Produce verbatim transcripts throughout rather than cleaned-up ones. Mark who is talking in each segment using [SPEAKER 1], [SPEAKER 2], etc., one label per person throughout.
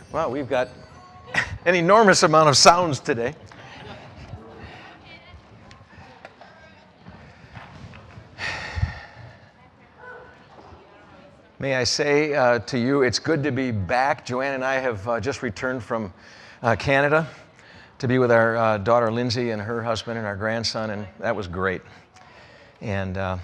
[SPEAKER 1] Well, we've got an enormous amount of sounds today. May I say uh, to you, it's good to be back. Joanne and I have uh, just returned from uh, Canada to be with our uh, daughter Lindsay and her husband and our grandson, and that was great. And uh,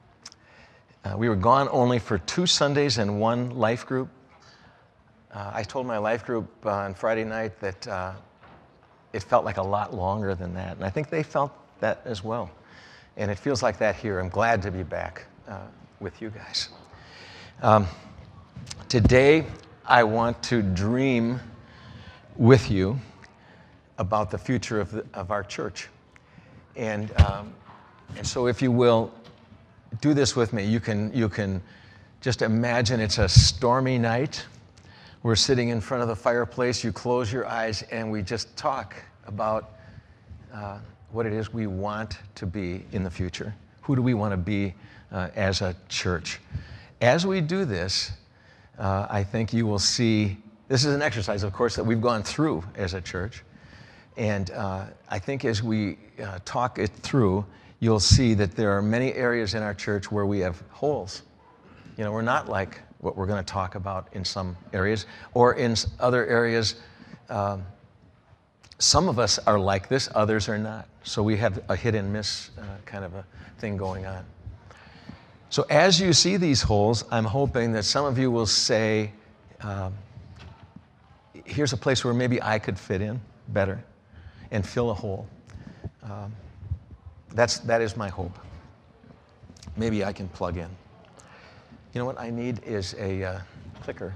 [SPEAKER 1] uh, we were gone only for two Sundays and one life group. Uh, I told my life group uh, on Friday night that uh, it felt like a lot longer than that, and I think they felt that as well. And it feels like that here. I'm glad to be back uh, with you guys. Um, today, I want to dream with you about the future of, the, of our church. And, um, and so if you will, do this with me. You can, you can just imagine it's a stormy night. We're sitting in front of the fireplace. You close your eyes, and we just talk about uh, what it is we want to be in the future. Who do we want to be uh, as a church? As we do this, uh, I think you will see, this is an exercise, of course, that we've gone through as a church. And uh, I think as we uh, talk it through, you'll see that there are many areas in our church where we have holes. You know, we're not like what we're going to talk about in some areas, or in other areas, um, some of us are like this, others are not. So we have a hit and miss uh, kind of a thing going on. So as you see these holes, I'm hoping that some of you will say, um, here's a place where maybe I could fit in better and fill a hole. Um, that's, that is my hope. Maybe I can plug in. You know what I need is a uh, clicker.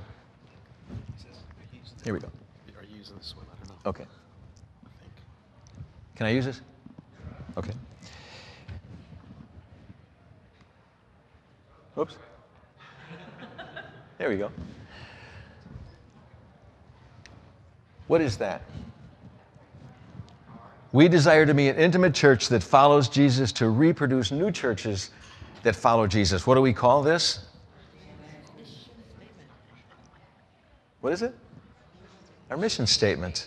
[SPEAKER 1] Here we go.
[SPEAKER 2] Are you using this one? I don't know.
[SPEAKER 1] Okay.
[SPEAKER 2] I think.
[SPEAKER 1] Can I use this? Okay. Oops. There we go. What is that? We desire to be an intimate church that follows Jesus to reproduce new churches that follow Jesus. What do we call this? What is it? Our mission statement.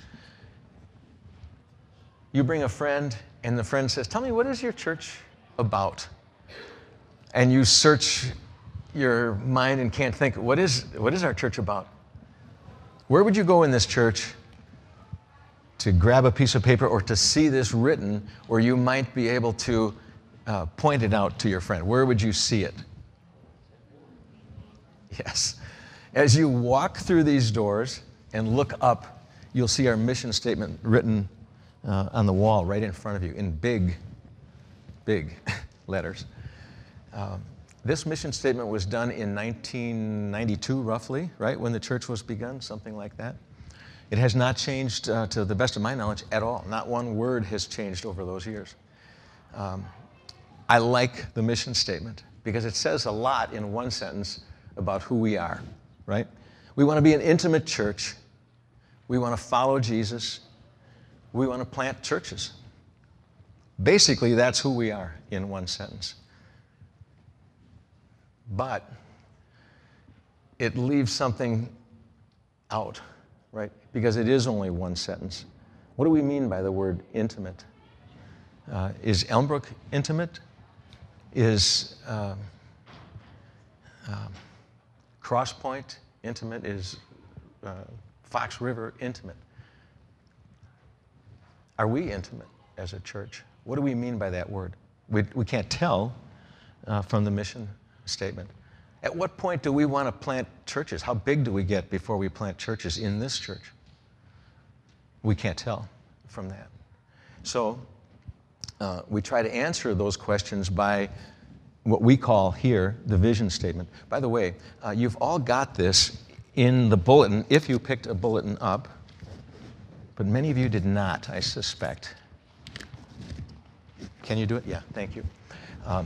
[SPEAKER 1] You bring a friend, and the friend says, tell me, what is your church about? And you search your mind and can't think, what is, what is our church about? Where would you go in this church to grab a piece of paper or to see this written where you might be able to uh, point it out to your friend? Where would you see it? Yes. As you walk through these doors and look up, you'll see our mission statement written uh, on the wall right in front of you in big, big letters. Um, this mission statement was done in nineteen ninety-two, roughly, right, when the church was begun, something like that. It has not changed, uh, to the best of my knowledge, at all. Not one word has changed over those years. Um, I like the mission statement because it says a lot in one sentence about who we are, right? We want to be an intimate church. We want to follow Jesus. We want to plant churches. Basically, that's who we are in one sentence. But it leaves something out, right? Because it is only one sentence. What do we mean by the word intimate? Uh, is Elmbrook intimate? Is um, um, Cross Point intimate? Is uh, Fox River intimate? Are we intimate as a church? What do we mean by that word? We, we can't tell uh, from the mission statement. At what point do we want to plant churches? How big do we get before we plant churches in this church? We can't tell from that. So uh, we try to answer those questions by what we call here the vision statement. By the way, uh, you've all got this in the bulletin, if you picked a bulletin up, but many of you did not, I suspect. Can you do it? Yeah, thank you. Um,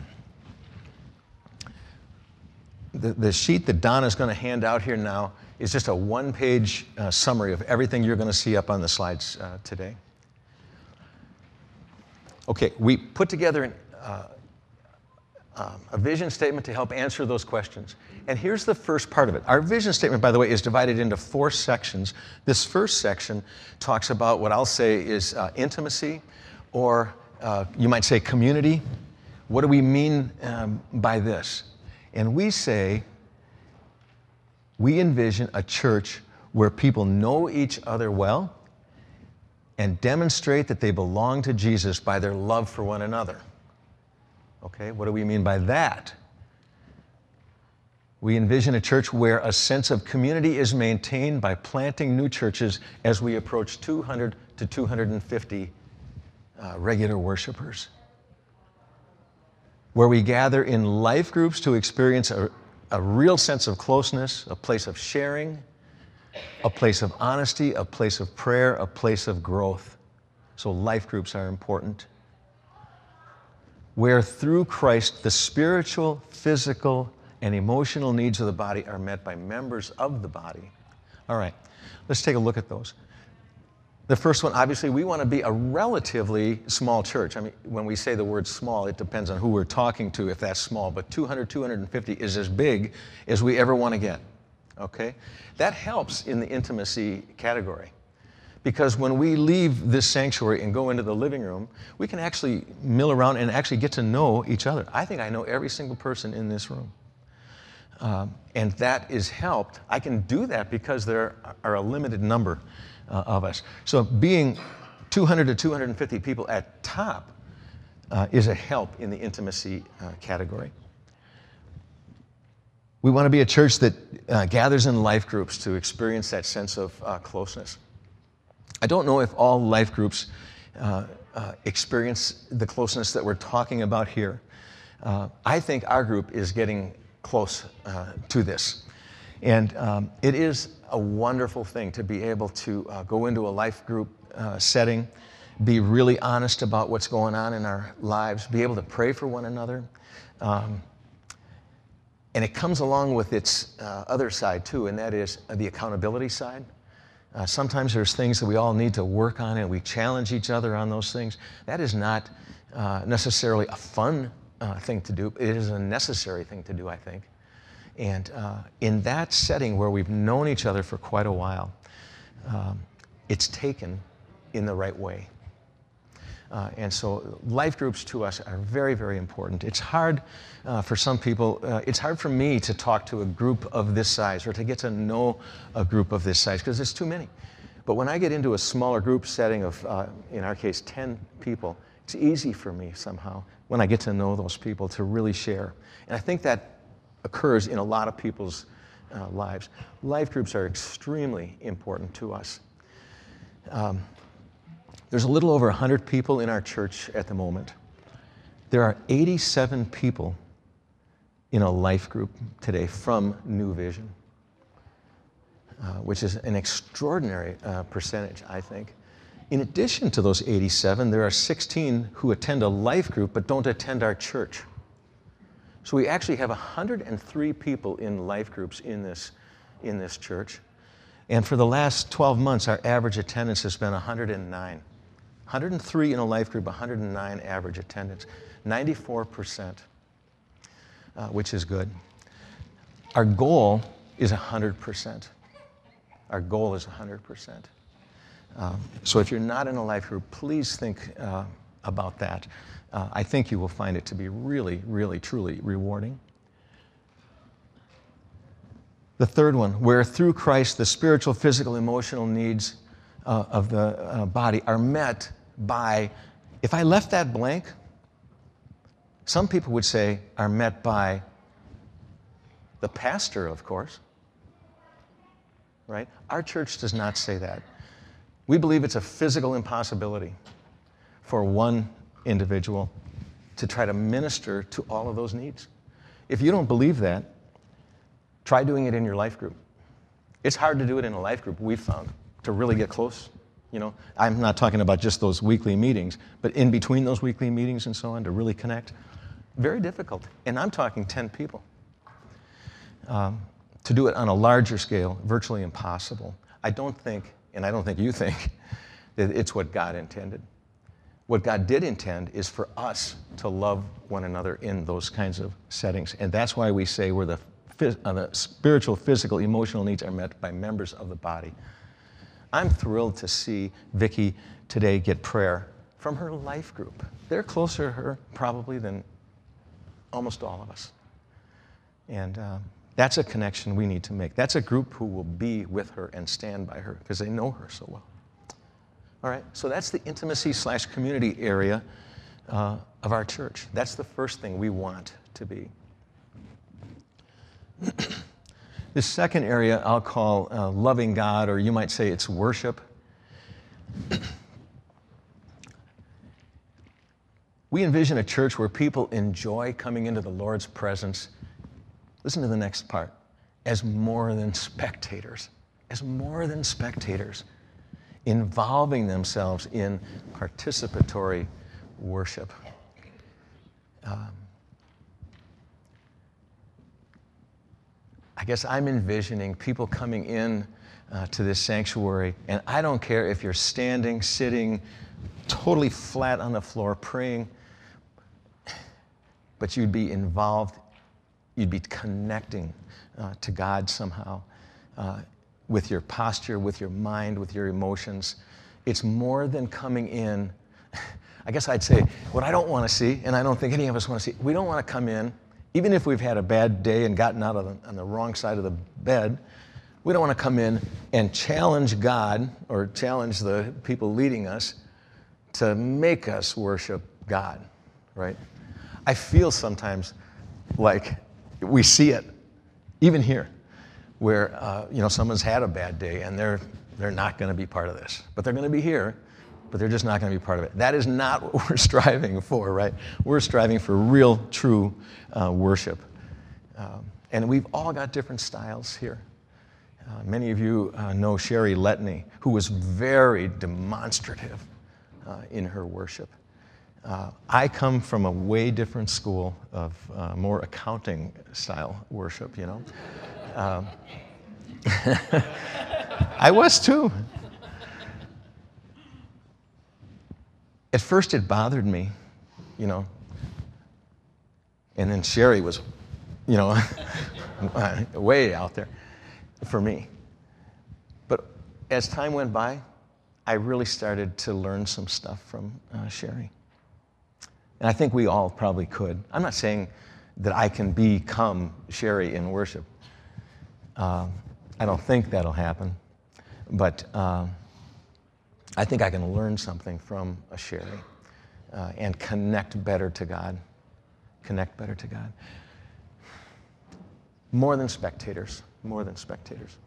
[SPEAKER 1] The, the sheet that Donna's going to hand out here now is just a one-page uh, summary of everything you're going to see up on the slides uh, today. Okay, we put together an, uh, um, a vision statement to help answer those questions. And here's the first part of it. Our vision statement, by the way, is divided into four sections. This first section talks about what I'll say is uh, intimacy, or uh, you might say community. What do we mean um, by this? And we say, we envision a church where people know each other well and demonstrate that they belong to Jesus by their love for one another. Okay, what do we mean by that? We envision a church where a sense of community is maintained by planting new churches as we approach two hundred to two hundred fifty uh, regular worshipers. Where we gather in life groups to experience a, a real sense of closeness, a place of sharing, a place of honesty, a place of prayer, a place of growth. So life groups are important. Where through Christ, the spiritual, physical, and emotional needs of the body are met by members of the body. All right, let's take a look at those. The first one, obviously, we want to be a relatively small church. I mean, when we say the word small, it depends on who we're talking to if that's small, but two hundred, two hundred fifty is as big as we ever want to get, okay? That helps in the intimacy category, because when we leave this sanctuary and go into the living room, we can actually mill around and actually get to know each other. I think I know every single person in this room. Um, and that is helped. I can do that because there are a limited number uh, of us. So being two hundred to two hundred fifty people at top uh, is a help in the intimacy uh, category. We want to be a church that uh, gathers in life groups to experience that sense of uh, closeness. I don't know if all life groups uh, uh, experience the closeness that we're talking about here. Uh, I think our group is getting close uh, to this. And um, it is a wonderful thing to be able to uh, go into a life group uh, setting, be really honest about what's going on in our lives, be able to pray for one another. Um, and it comes along with its uh, other side too, and that is the accountability side. Uh, sometimes there's things that we all need to work on, and we challenge each other on those things. That is not uh, necessarily a fun uh, thing to do. It is a necessary thing to do, I think. And uh, in that setting where we've known each other for quite a while, um, it's taken in the right way. Uh, and so life groups to us are very, very important. It's hard uh, for some people, uh, it's hard for me to talk to a group of this size or to get to know a group of this size because there's too many. But when I get into a smaller group setting of, uh, in our case, ten people, it's easy for me somehow when I get to know those people to really share. And I think that occurs in a lot of people's uh, lives. Life groups are extremely important to us. Um, There's a little over one hundred people in our church at the moment. There are eighty-seven people in a life group today from New Vision, uh, which is an extraordinary uh, percentage, I think. In addition to those eighty-seven, there are sixteen who attend a life group but don't attend our church. So we actually have one hundred three people in life groups in this, in this church. And for the last twelve months, our average attendance has been one hundred nine. one hundred three in a life group, one hundred nine average attendance, ninety-four percent, uh, which is good. Our goal is one hundred percent. Our goal is one hundred percent. Um, so if you're not in a life group, please think uh, about that. Uh, I think you will find it to be really, really, truly rewarding. The third one, where through Christ the spiritual, physical, emotional needs uh, of the uh, body are met by, if I left that blank, some people would say are met by the pastor, of course, right? Our church does not say that. We believe it's a physical impossibility for one individual to try to minister to all of those needs. If you don't believe that, try doing it in your life group. It's hard to do it in a life group, we've found, to really get close. You know, I'm not talking about just those weekly meetings, but in between those weekly meetings and so on, to really connect. Very difficult. And I'm talking ten people. Um, to do it on a larger scale, virtually impossible. I don't think, and I don't think you think, that it's what God intended. what God did intend is for us to love one another in those kinds of settings. And that's why we say where the, phys- uh, the spiritual, physical, emotional needs are met by members of the body. I'm thrilled to see Vicki today get prayer from her life group. They're closer to her probably than almost all of us. And uh, that's a connection we need to make. That's a group who will be with her and stand by her because they know her so well. All right, so that's the intimacy slash community area uh, of our church. That's the first thing we want to be. The second area I'll call uh, loving God, or you might say it's worship. We envision a church where people enjoy coming into the Lord's presence. Listen to the next part. As more than spectators. As more than spectators. Involving themselves in participatory worship. Um, I guess I'm envisioning people coming in uh, to this sanctuary, and I don't care if you're standing, sitting, totally flat on the floor praying, but you'd be involved, you'd be connecting uh, to God somehow. Uh, with your posture, with your mind, with your emotions. It's more than coming in. I guess I'd say what I don't want to see, and I don't think any of us want to see, we don't want to come in, even if we've had a bad day and gotten out of the, on the wrong side of the bed, we don't want to come in and challenge God or challenge the people leading us to make us worship God, right? I feel sometimes like we see it, even here, where uh, you know someone's had a bad day and they're they're not going to be part of this, but they're going to be here, but they're just not going to be part of it. That is not what we're striving for, right? We're striving for real, true uh, worship, um, and we've all got different styles here. Uh, many of you uh, know Sherry Letney, who was very demonstrative uh, in her worship. Uh, I come from a way different school of uh, more accounting style worship, you know. Um, I was too. At first it bothered me, you know, and then Sherry was, you know, way out there for me. But as time went by, I really started to learn some stuff from uh, Sherry. And I think we all probably could. I'm not saying that I can become Sherry in worship. Uh, I don't think that'll happen, but uh, I think I can learn something from a Sherry uh, and connect better to God. Connect better to God. More than spectators, more than spectators.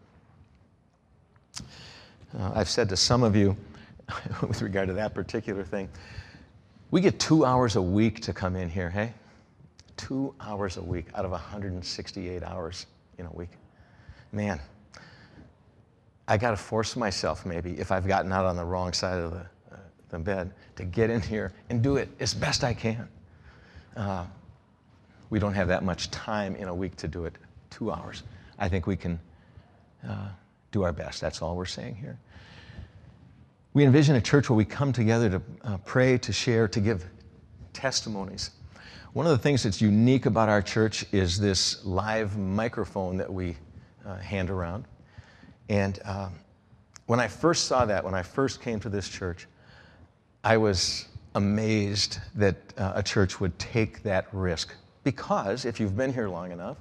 [SPEAKER 1] Uh, I've said to some of you, with regard to that particular thing, we get two hours a week to come in here, hey? Two hours a week out of one hundred sixty-eight hours in a week. Man, I got to force myself maybe, if I've gotten out on the wrong side of the, uh, the bed, to get in here and do it as best I can. Uh, we don't have that much time in a week to do it, two hours. I think we can uh, do our best. That's all we're saying here. We envision a church where we come together to uh, pray, to share, to give testimonies. One of the things that's unique about our church is this live microphone that we uh, hand around. And um, when I first saw that, when I first came to this church, I was amazed that uh, a church would take that risk. Because if you've been here long enough,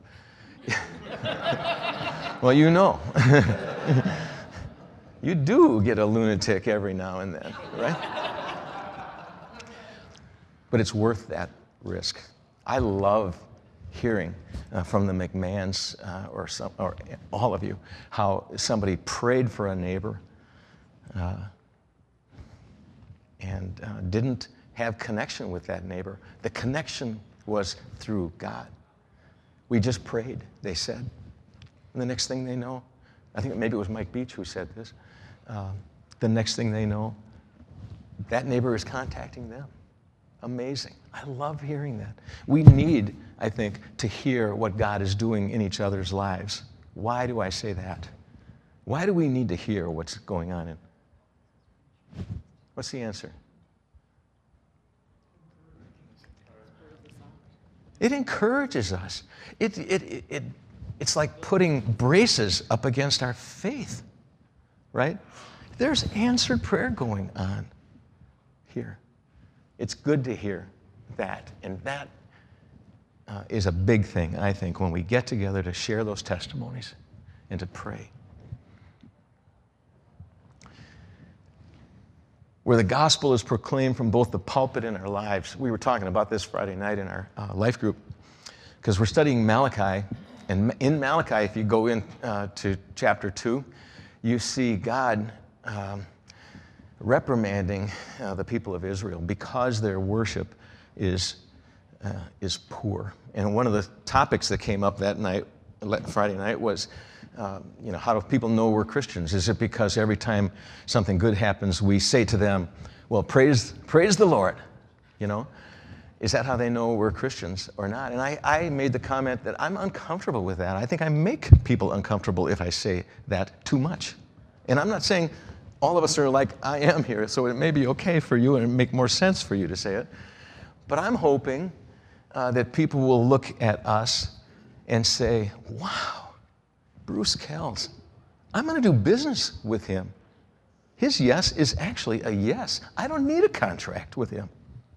[SPEAKER 1] well, you know. You do get a lunatic every now and then, right? But it's worth that risk. I love hearing uh, from the McMahons uh, or, some, or all of you how somebody prayed for a neighbor uh, and uh, didn't have connection with that neighbor. The connection was through God. We just prayed, they said. And the next thing they know, I think maybe it was Mike Beach who said this, uh, the next thing they know, that neighbor is contacting them. Amazing. I love hearing that. We need, I think, to hear what God is doing in each other's lives. Why do I say that? Why do we need to hear what's going on in? What's the answer? It encourages us. It, it, it, it, it's like putting braces up against our faith, right? There's answered prayer going on here. It's good to hear that, and that uh, is a big thing, I think, when we get together to share those testimonies and to pray. Where the gospel is proclaimed from both the pulpit and our lives. We were talking about this Friday night in our uh, life group because we're studying Malachi. And in Malachi, if you go in uh, to chapter two, you see God um, reprimanding uh, the people of Israel because their worship is, uh, is poor. And one of the topics that came up that night, Friday night, was Uh, you know, how do people know we're Christians? Is it because every time something good happens, we say to them, well, praise, praise the Lord, you know? Is that how they know we're Christians or not? And I, I made the comment that I'm uncomfortable with that. I think I make people uncomfortable if I say that too much. And I'm not saying all of us are like I am here, so it may be okay for you and it make more sense for you to say it. But I'm hoping uh, that people will look at us and say, wow, Bruce Kells, I'm going to do business with him. His yes is actually a yes. I don't need a contract with him.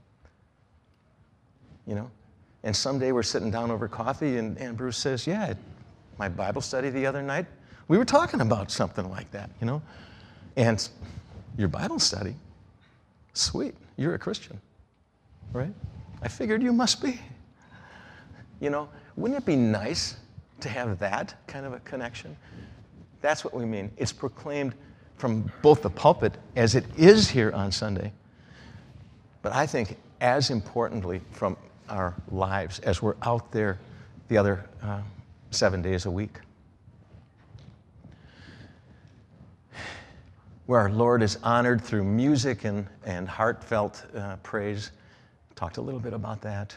[SPEAKER 1] You know? And someday we're sitting down over coffee and, and Bruce says, yeah, at my Bible study the other night, we were talking about something like that, you know? And your Bible study? Sweet, you're a Christian, right? I figured you must be. You know, wouldn't it be nice to have that kind of a connection? That's what we mean. It's proclaimed from both the pulpit as it is here on Sunday, but I think as importantly from our lives as we're out there the other uh, seven days a week. Where our Lord is honored through music and, and heartfelt uh, praise. Talked a little bit about that.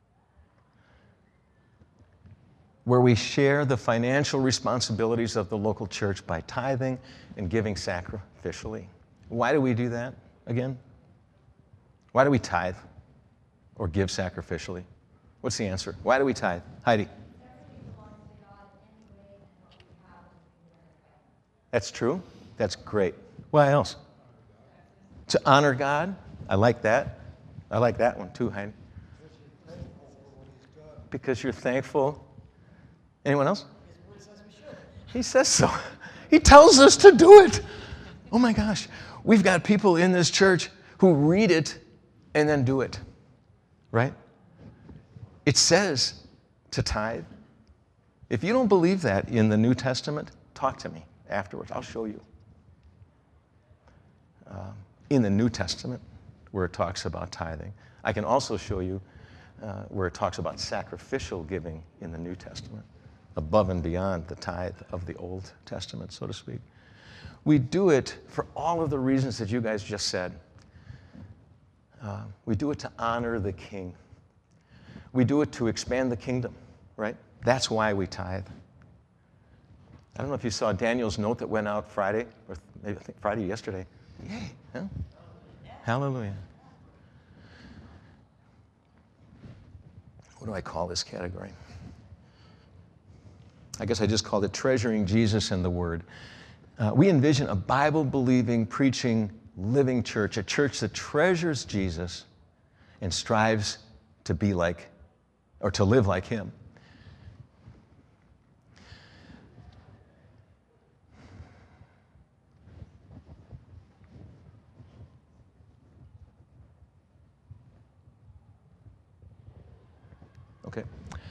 [SPEAKER 1] Where we share the financial responsibilities of the local church by tithing and giving sacrificially. Why do we do that again? Why do we tithe or give sacrificially? What's the answer? Why do we tithe? Heidi. That's true. That's great. Why else? To honor God. I like that. I like that one too, Heidi. Because you're thankful. Anyone else? He says so. He tells us to do it. Oh my gosh. We've got people in this church who read it and then do it. Right? It says to tithe. If you don't believe that in the New Testament, talk to me afterwards. I'll show you. Um, in the New Testament, where it talks about tithing. I can also show you uh, where it talks about sacrificial giving in the New Testament, above and beyond the tithe of the Old Testament, so to speak. We do it for all of the reasons that you guys just said. Uh, we do it to honor the King. We do it to expand the kingdom, right? That's why we tithe. I don't know if you saw Daniel's note that went out Friday, or maybe I think Friday yesterday. Yay, huh? Hallelujah. What do I call this category? I guess I just called it treasuring Jesus and the Word. Uh, we envision a Bible-believing, preaching, living church, a church that treasures Jesus and strives to be like, or to live like Him. Okay.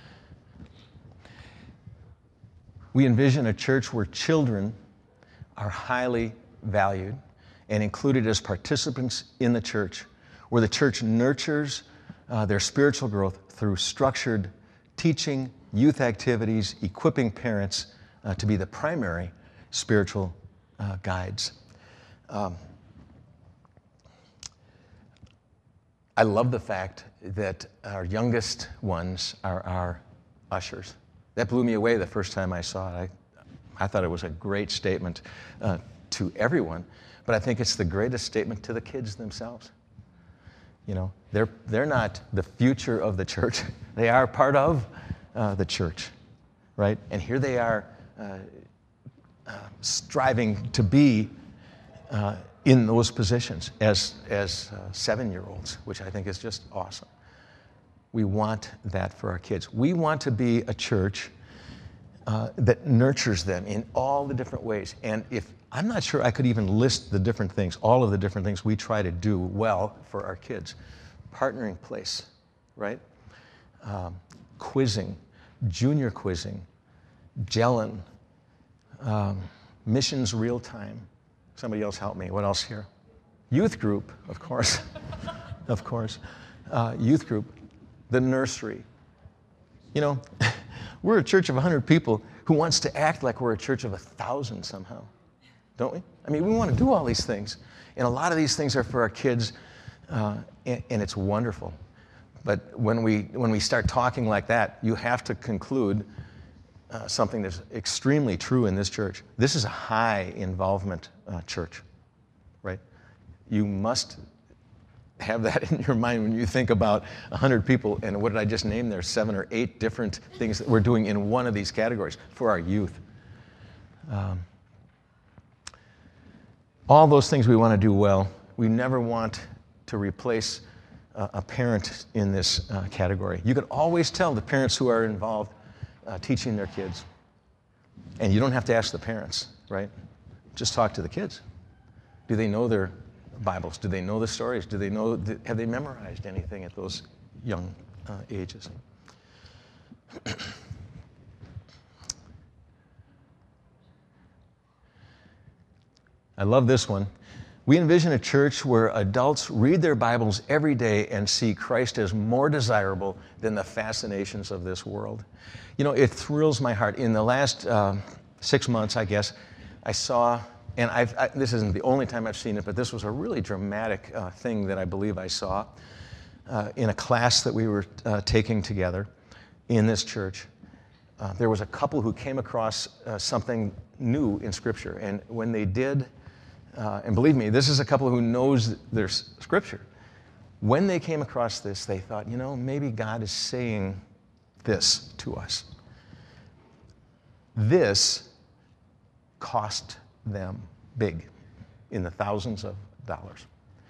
[SPEAKER 1] We envision a church where children are highly valued and included as participants in the church, where the church nurtures uh, their spiritual growth through structured teaching, youth activities, equipping parents uh, to be the primary spiritual uh, guides. Um, I love the fact that our youngest ones are our ushers. That blew me away the first time I saw it. I, I thought it was a great statement uh, to everyone, but I think it's the greatest statement to the kids themselves. You know, they're, they're not the future of the church. They are part of uh, the church, right? And here they are uh, uh, striving to be uh, in those positions as, as uh, seven-year-olds, which I think is just awesome. We want that for our kids. We want to be a church uh, that nurtures them in all the different ways. And if I'm not sure I could even list the different things, all of the different things we try to do well for our kids. Partnering place, right? Um, quizzing, junior quizzing, Gelin, um, missions real time. Somebody else help me. What else here? Youth group, of course. Of course. Uh, youth group. The nursery. You know, we're a church of one hundred people who wants to act like we're a church of one thousand somehow. Don't we? I mean, we want to do all these things. And a lot of these things are for our kids, uh, and, and it's wonderful. But when we, when we start talking like that, you have to conclude uh, something that's extremely true in this church. This is a high involvement uh, church, right? You must have that in your mind when you think about one hundred people, and what did I just name there? Seven or eight different things that we're doing in one of these categories for our youth. Um, All those things we want to do well. We never want to replace uh, a parent in this uh, category. You can always tell the parents who are involved uh, teaching their kids. And you don't have to ask the parents, right? Just talk to the kids. Do they know their Bibles? Do they know the stories? Do they know, the, have they memorized anything at those young uh, ages? I love this one. We envision a church where adults read their Bibles every day and see Christ as more desirable than the fascinations of this world. You know, it thrills my heart. In the last uh, six months, I guess, I saw, and I've, I, this isn't the only time I've seen it, but this was a really dramatic uh, thing that I believe I saw uh, in a class that we were uh, taking together in this church. Uh, there was a couple who came across uh, something new in Scripture, and when they did, Uh, and believe me, this is a couple who knows their s- Scripture. When they came across this, they thought, you know, maybe God is saying this to us. This cost them big, in the thousands of dollars.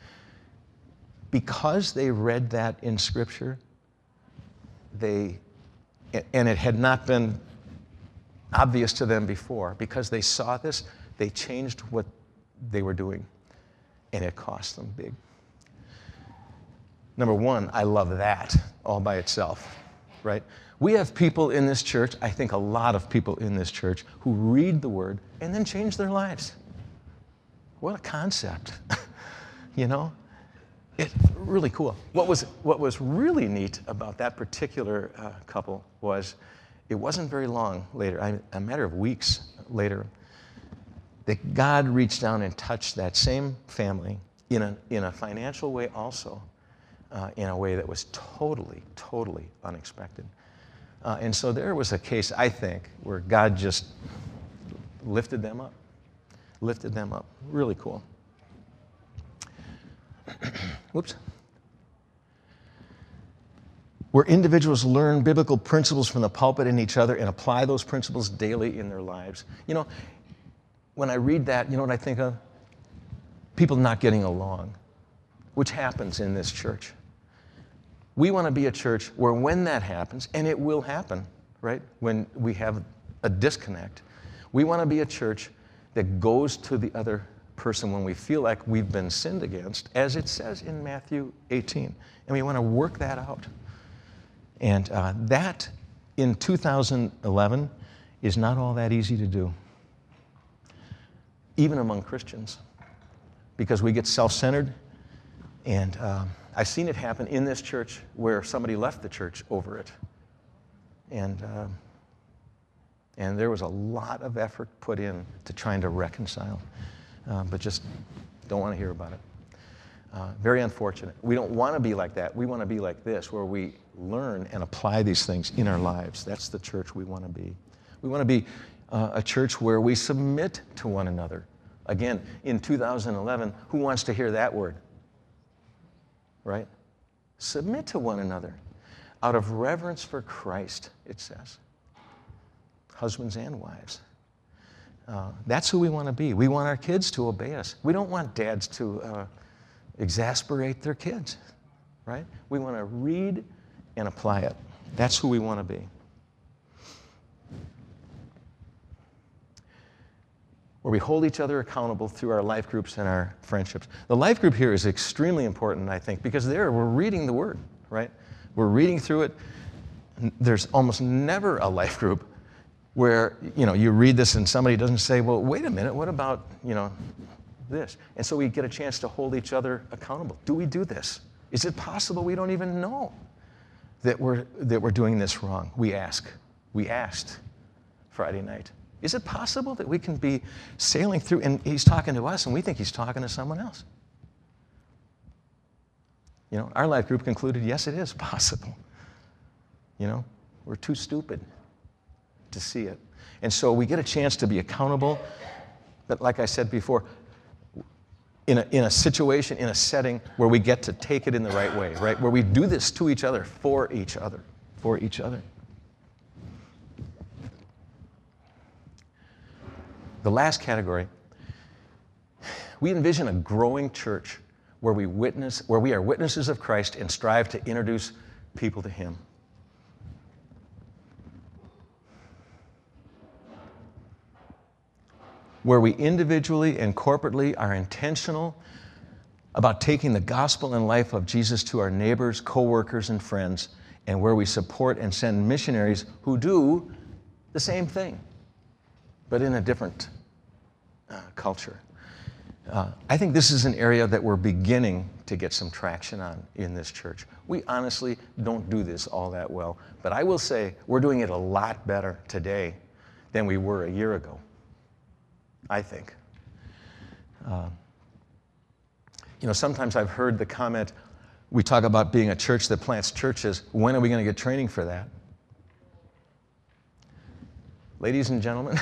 [SPEAKER 1] Because they read that in Scripture, they, and it had not been obvious to them before, because they saw this, they changed what they were doing, and it cost them big. Number one, I love that all by itself, right? We have people in this church, I think a lot of people in this church, who read the Word and then change their lives. What a concept, you know? It's really cool. What was, what was really neat about that particular uh, couple was it wasn't very long later, I, a matter of weeks later, that God reached down and touched that same family in a, in a financial way also, uh, in a way that was totally, totally unexpected. Uh, and so there was a case, I think, where God just lifted them up, lifted them up. Really cool. Whoops. Where individuals learn biblical principles from the pulpit and each other and apply those principles daily in their lives. You know, when I read that, you know what I think of? People not getting along, which happens in this church. We want to be a church where when that happens, and it will happen, right? When we have a disconnect, we want to be a church that goes to the other person when we feel like we've been sinned against, as it says in Matthew eighteen. And we want to work that out. And uh, that, in two thousand eleven, is not all that easy to do, even among Christians, because we get self-centered. And uh, I've seen it happen in this church where somebody left the church over it. And, uh, and there was a lot of effort put in to trying to reconcile, uh, but just don't want to hear about it. Uh, very unfortunate. We don't want to be like that. We want to be like this, where we learn and apply these things in our lives. That's the church we want to be. We want to be uh, a church where we submit to one another. Again, in two thousand eleven, who wants to hear that word? Right? Submit to one another out of reverence for Christ, it says. Husbands and wives. Uh, that's who we want to be. We want our kids to obey us. We don't want dads to uh, exasperate their kids, right? We want to read and apply it. That's who we want to be. Where we hold each other accountable through our life groups and our friendships. The life group here is extremely important, I think, because there we're reading the Word, right? We're reading through it. There's almost never a life group where, you know, you read this and somebody doesn't say, well, wait a minute, what about, you know, this? And so we get a chance to hold each other accountable. Do we do this? Is it possible we don't even know that we're, that we're doing this wrong? We ask. We asked Friday night. Is it possible that we can be sailing through, and he's talking to us, and we think he's talking to someone else? You know, our life group concluded, yes, it is possible. You know, we're too stupid to see it. And so we get a chance to be accountable, but like I said before, in a, in a situation, in a setting where we get to take it in the right way, right? Where we do this to each other, for each other, for each other. The last category, we envision a growing church where we witness, where we are witnesses of Christ and strive to introduce people to Him. Where we individually and corporately are intentional about taking the gospel and life of Jesus to our neighbors, co-workers, and friends, and where we support and send missionaries who do the same thing, but in a different uh, culture. Uh, I think this is an area that we're beginning to get some traction on in this church. We honestly don't do this all that well, but I will say we're doing it a lot better today than we were a year ago, I think. Uh, you know, sometimes I've heard the comment, we talk about being a church that plants churches. When are we going to get training for that? Ladies and gentlemen,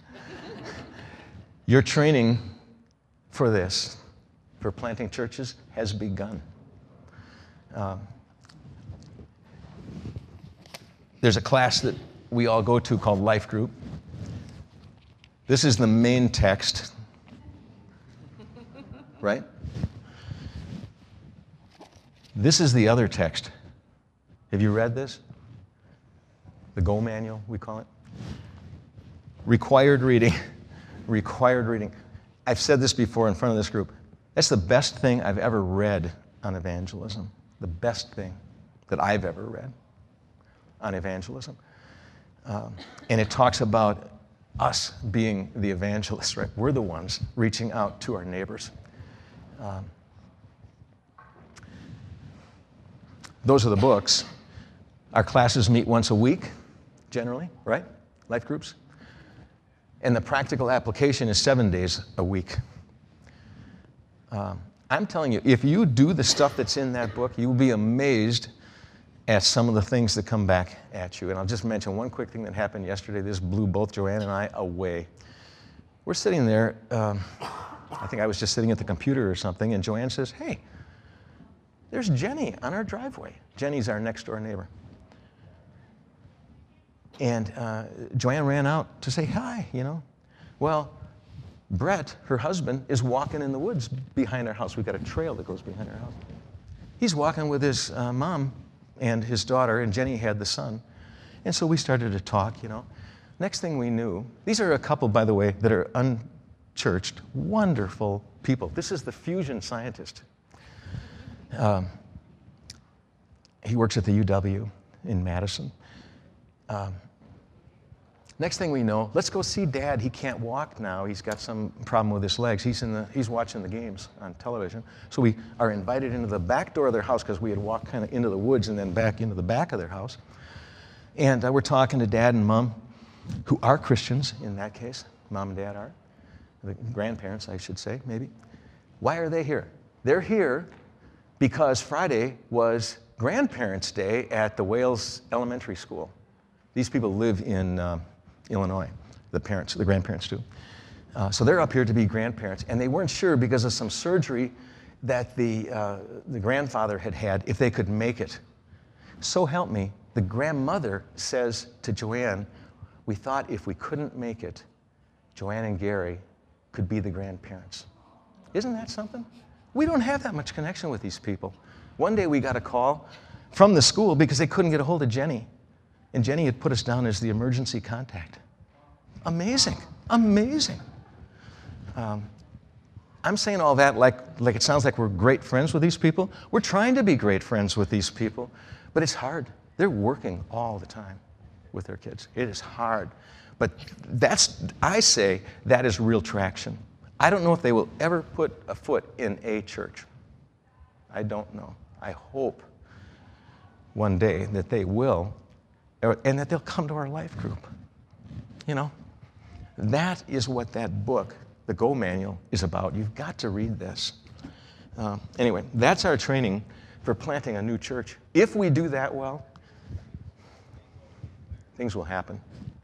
[SPEAKER 1] your training for this, for planting churches, has begun. Um, there's a class that we all go to called Life Group. This is the main text, right? This is the other text. Have you read this? The Go Manual, we call it. Required reading. Required reading. I've said this before in front of this group. That's the best thing I've ever read on evangelism. The best thing that I've ever read on evangelism. Um, and it talks about us being the evangelists, right? We're the ones reaching out to our neighbors. Um, those are the books. Our classes meet once a week, generally, right? Life groups. And the practical application is seven days a week. Um, I'm telling you, if you do the stuff that's in that book, you'll be amazed at some of the things that come back at you. And I'll just mention one quick thing that happened yesterday. This blew both Joanne and I away. We're sitting there, um, I think I was just sitting at the computer or something, and Joanne says, hey, there's Jenny on our driveway. Jenny's our next door neighbor. And uh, Joanne ran out to say hi, you know. Well, Brett, her husband, is walking in the woods behind our house. We've got a trail that goes behind our house. He's walking with his uh, mom and his daughter, and Jenny had the son. And so we started to talk, you know. Next thing we knew, these are a couple, by the way, that are unchurched, wonderful people. This is the fusion scientist. Um, he works at the U W in Madison. Um, next thing we know, let's go see Dad. He can't walk now. He's got some problem with his legs. He's in the he's watching the games on television. So we are invited into the back door of their house because we had walked kind of into the woods and then back into the back of their house. And uh, we're talking to Dad and Mom, who are Christians in that case. Mom and Dad are. The grandparents, I should say, maybe. Why are they here? They're here because Friday was Grandparents' Day at the Wales Elementary School. These people live in uh, Illinois, the parents, the grandparents do. Uh, so they're up here to be grandparents, and they weren't sure because of some surgery that the, uh, the grandfather had had if they could make it. So help me, the grandmother says to Joanne, we thought if we couldn't make it, Joanne and Gary could be the grandparents. Isn't that something? We don't have that much connection with these people. One day we got a call from the school because they couldn't get a hold of Jenny. And Jenny had put us down as the emergency contact. Amazing, amazing. Um, I'm saying all that like, like it sounds like we're great friends with these people. We're trying to be great friends with these people, but it's hard. They're working all the time with their kids. It is hard. But that's, I say, that is real traction. I don't know if they will ever put a foot in a church. I don't know. I hope one day that they will, and that they'll come to our life group. You know, that is what that book, the Go Manual, is about. You've got to read this. Uh, anyway, that's our training for planting a new church. If we do that well, things will happen.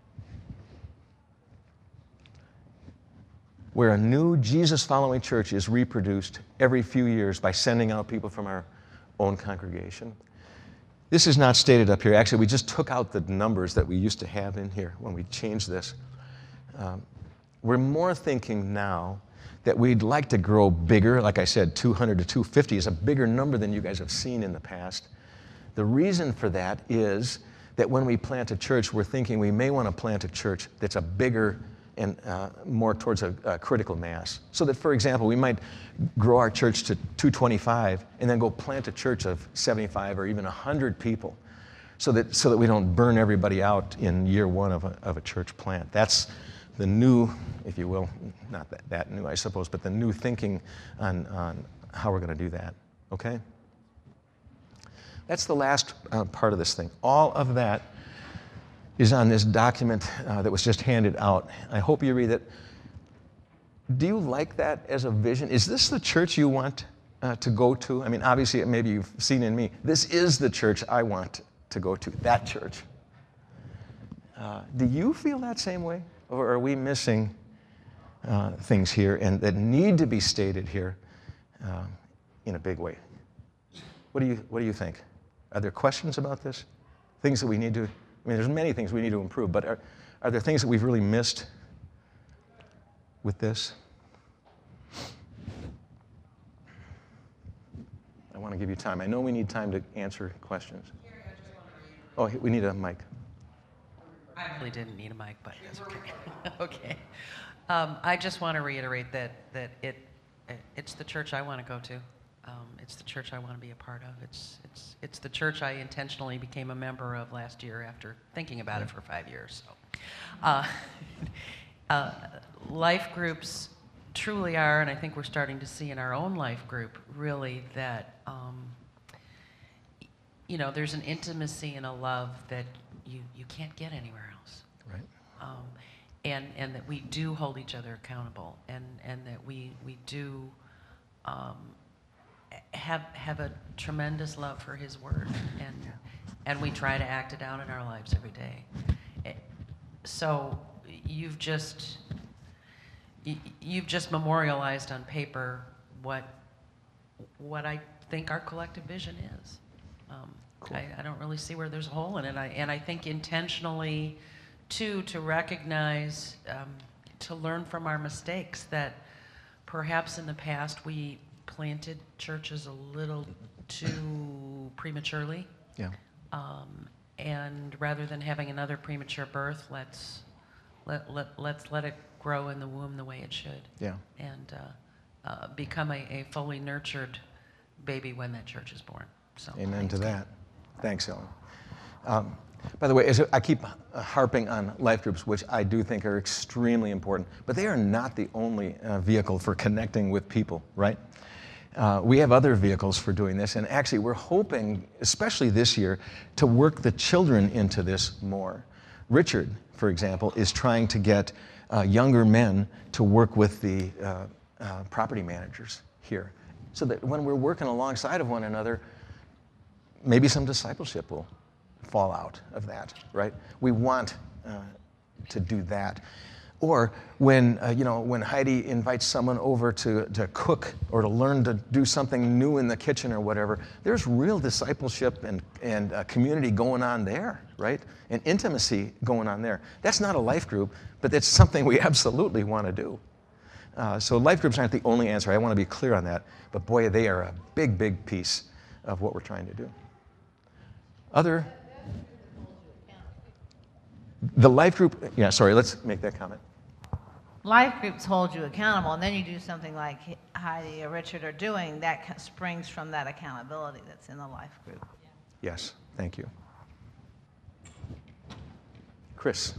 [SPEAKER 1] Where a new Jesus-following church is reproduced every few years by sending out people from our own congregation. This is not stated up here. Actually, we just took out the numbers that we used to have in here when we changed this. Um, we're more thinking now that we'd like to grow bigger. Like I said, two hundred to two hundred fifty is a bigger number than you guys have seen in the past. The reason for that is that when we plant a church, we're thinking we may want to plant a church that's a bigger and uh, more towards a, a critical mass. So that, for example, we might grow our church to two twenty-five and then go plant a church of seventy-five or even one hundred people so that, so that we don't burn everybody out in year one of a, of a church plant. That's the new, if you will, not that, that new, I suppose, but the new thinking on, on how we're going to do that, okay? That's the last uh, part of this thing. All of that is on this document uh, that was just handed out. I hope you read it. Do you like that as a vision? Is this the church you want uh, to go to? I mean, obviously, maybe you've seen in me. This is the church I want to go to, that church. Uh, do you feel that same way? Or are we missing uh, things here and that need to be stated here uh, in a big way? What do you, what do you think? Are there questions about this? Things that we need to... I mean, there's many things we need to improve, but are, are there things that we've really missed with this? I want to give you time. I know we need time to answer questions. Oh, we need a mic.
[SPEAKER 3] I really didn't need a mic, but that's okay. Okay. Um, I just want to reiterate that that it it's the church I want to go to. Um, it's the church I want to be a part of. It's it's it's the church I intentionally became a member of last year after thinking about it for five years. So, uh, uh, life groups truly are, and I think we're starting to see in our own life group, really that um, you know there's an intimacy and a love that you you can't get anywhere else.
[SPEAKER 1] Right.
[SPEAKER 3] Um, and and that we do hold each other accountable, and and that we we do. Um, have have a tremendous love for his word, and and we try to act it out in our lives every day. It, so you've just you, you've just memorialized on paper what what I think our collective vision is. Um, cool. I, I don't really see where there's a hole in it. I, and I think intentionally, too, to recognize, um, to learn from our mistakes that perhaps in the past we planted churches a little too prematurely.
[SPEAKER 1] Yeah.
[SPEAKER 3] Um, and rather than having another premature birth, let's let, let, let's let it grow in the womb the way it should.
[SPEAKER 1] Yeah.
[SPEAKER 3] And uh, uh, become a, a fully nurtured baby when that church is born. So,
[SPEAKER 1] amen to that. Thanks, Ellen. Um, by the way, as I keep harping on life groups, which I do think are extremely important, but they are not the only uh, vehicle for connecting with people, right? Uh, we have other vehicles for doing this, and actually we're hoping, especially this year, to work the children into this more. Richard, for example, is trying to get uh, younger men to work with the uh, uh, property managers here, so that when we're working alongside of one another, maybe some discipleship will fall out of that, right? We want uh, to do that. Or when, uh, you know, when Heidi invites someone over to, to cook or to learn to do something new in the kitchen or whatever, there's real discipleship and, and uh, community going on there, right? And intimacy going on there. That's not a life group, but it's something we absolutely want to do. Uh, so life groups aren't the only answer. I want to be clear on that. But boy, they are a big, big piece of what we're trying to do. Other... The life group, yeah, sorry, let's make that comment.
[SPEAKER 4] Life groups hold you accountable, and then you do something like Heidi or Richard are doing, that ca- springs from that accountability that's in the life group.
[SPEAKER 1] Yes, thank you. Chris.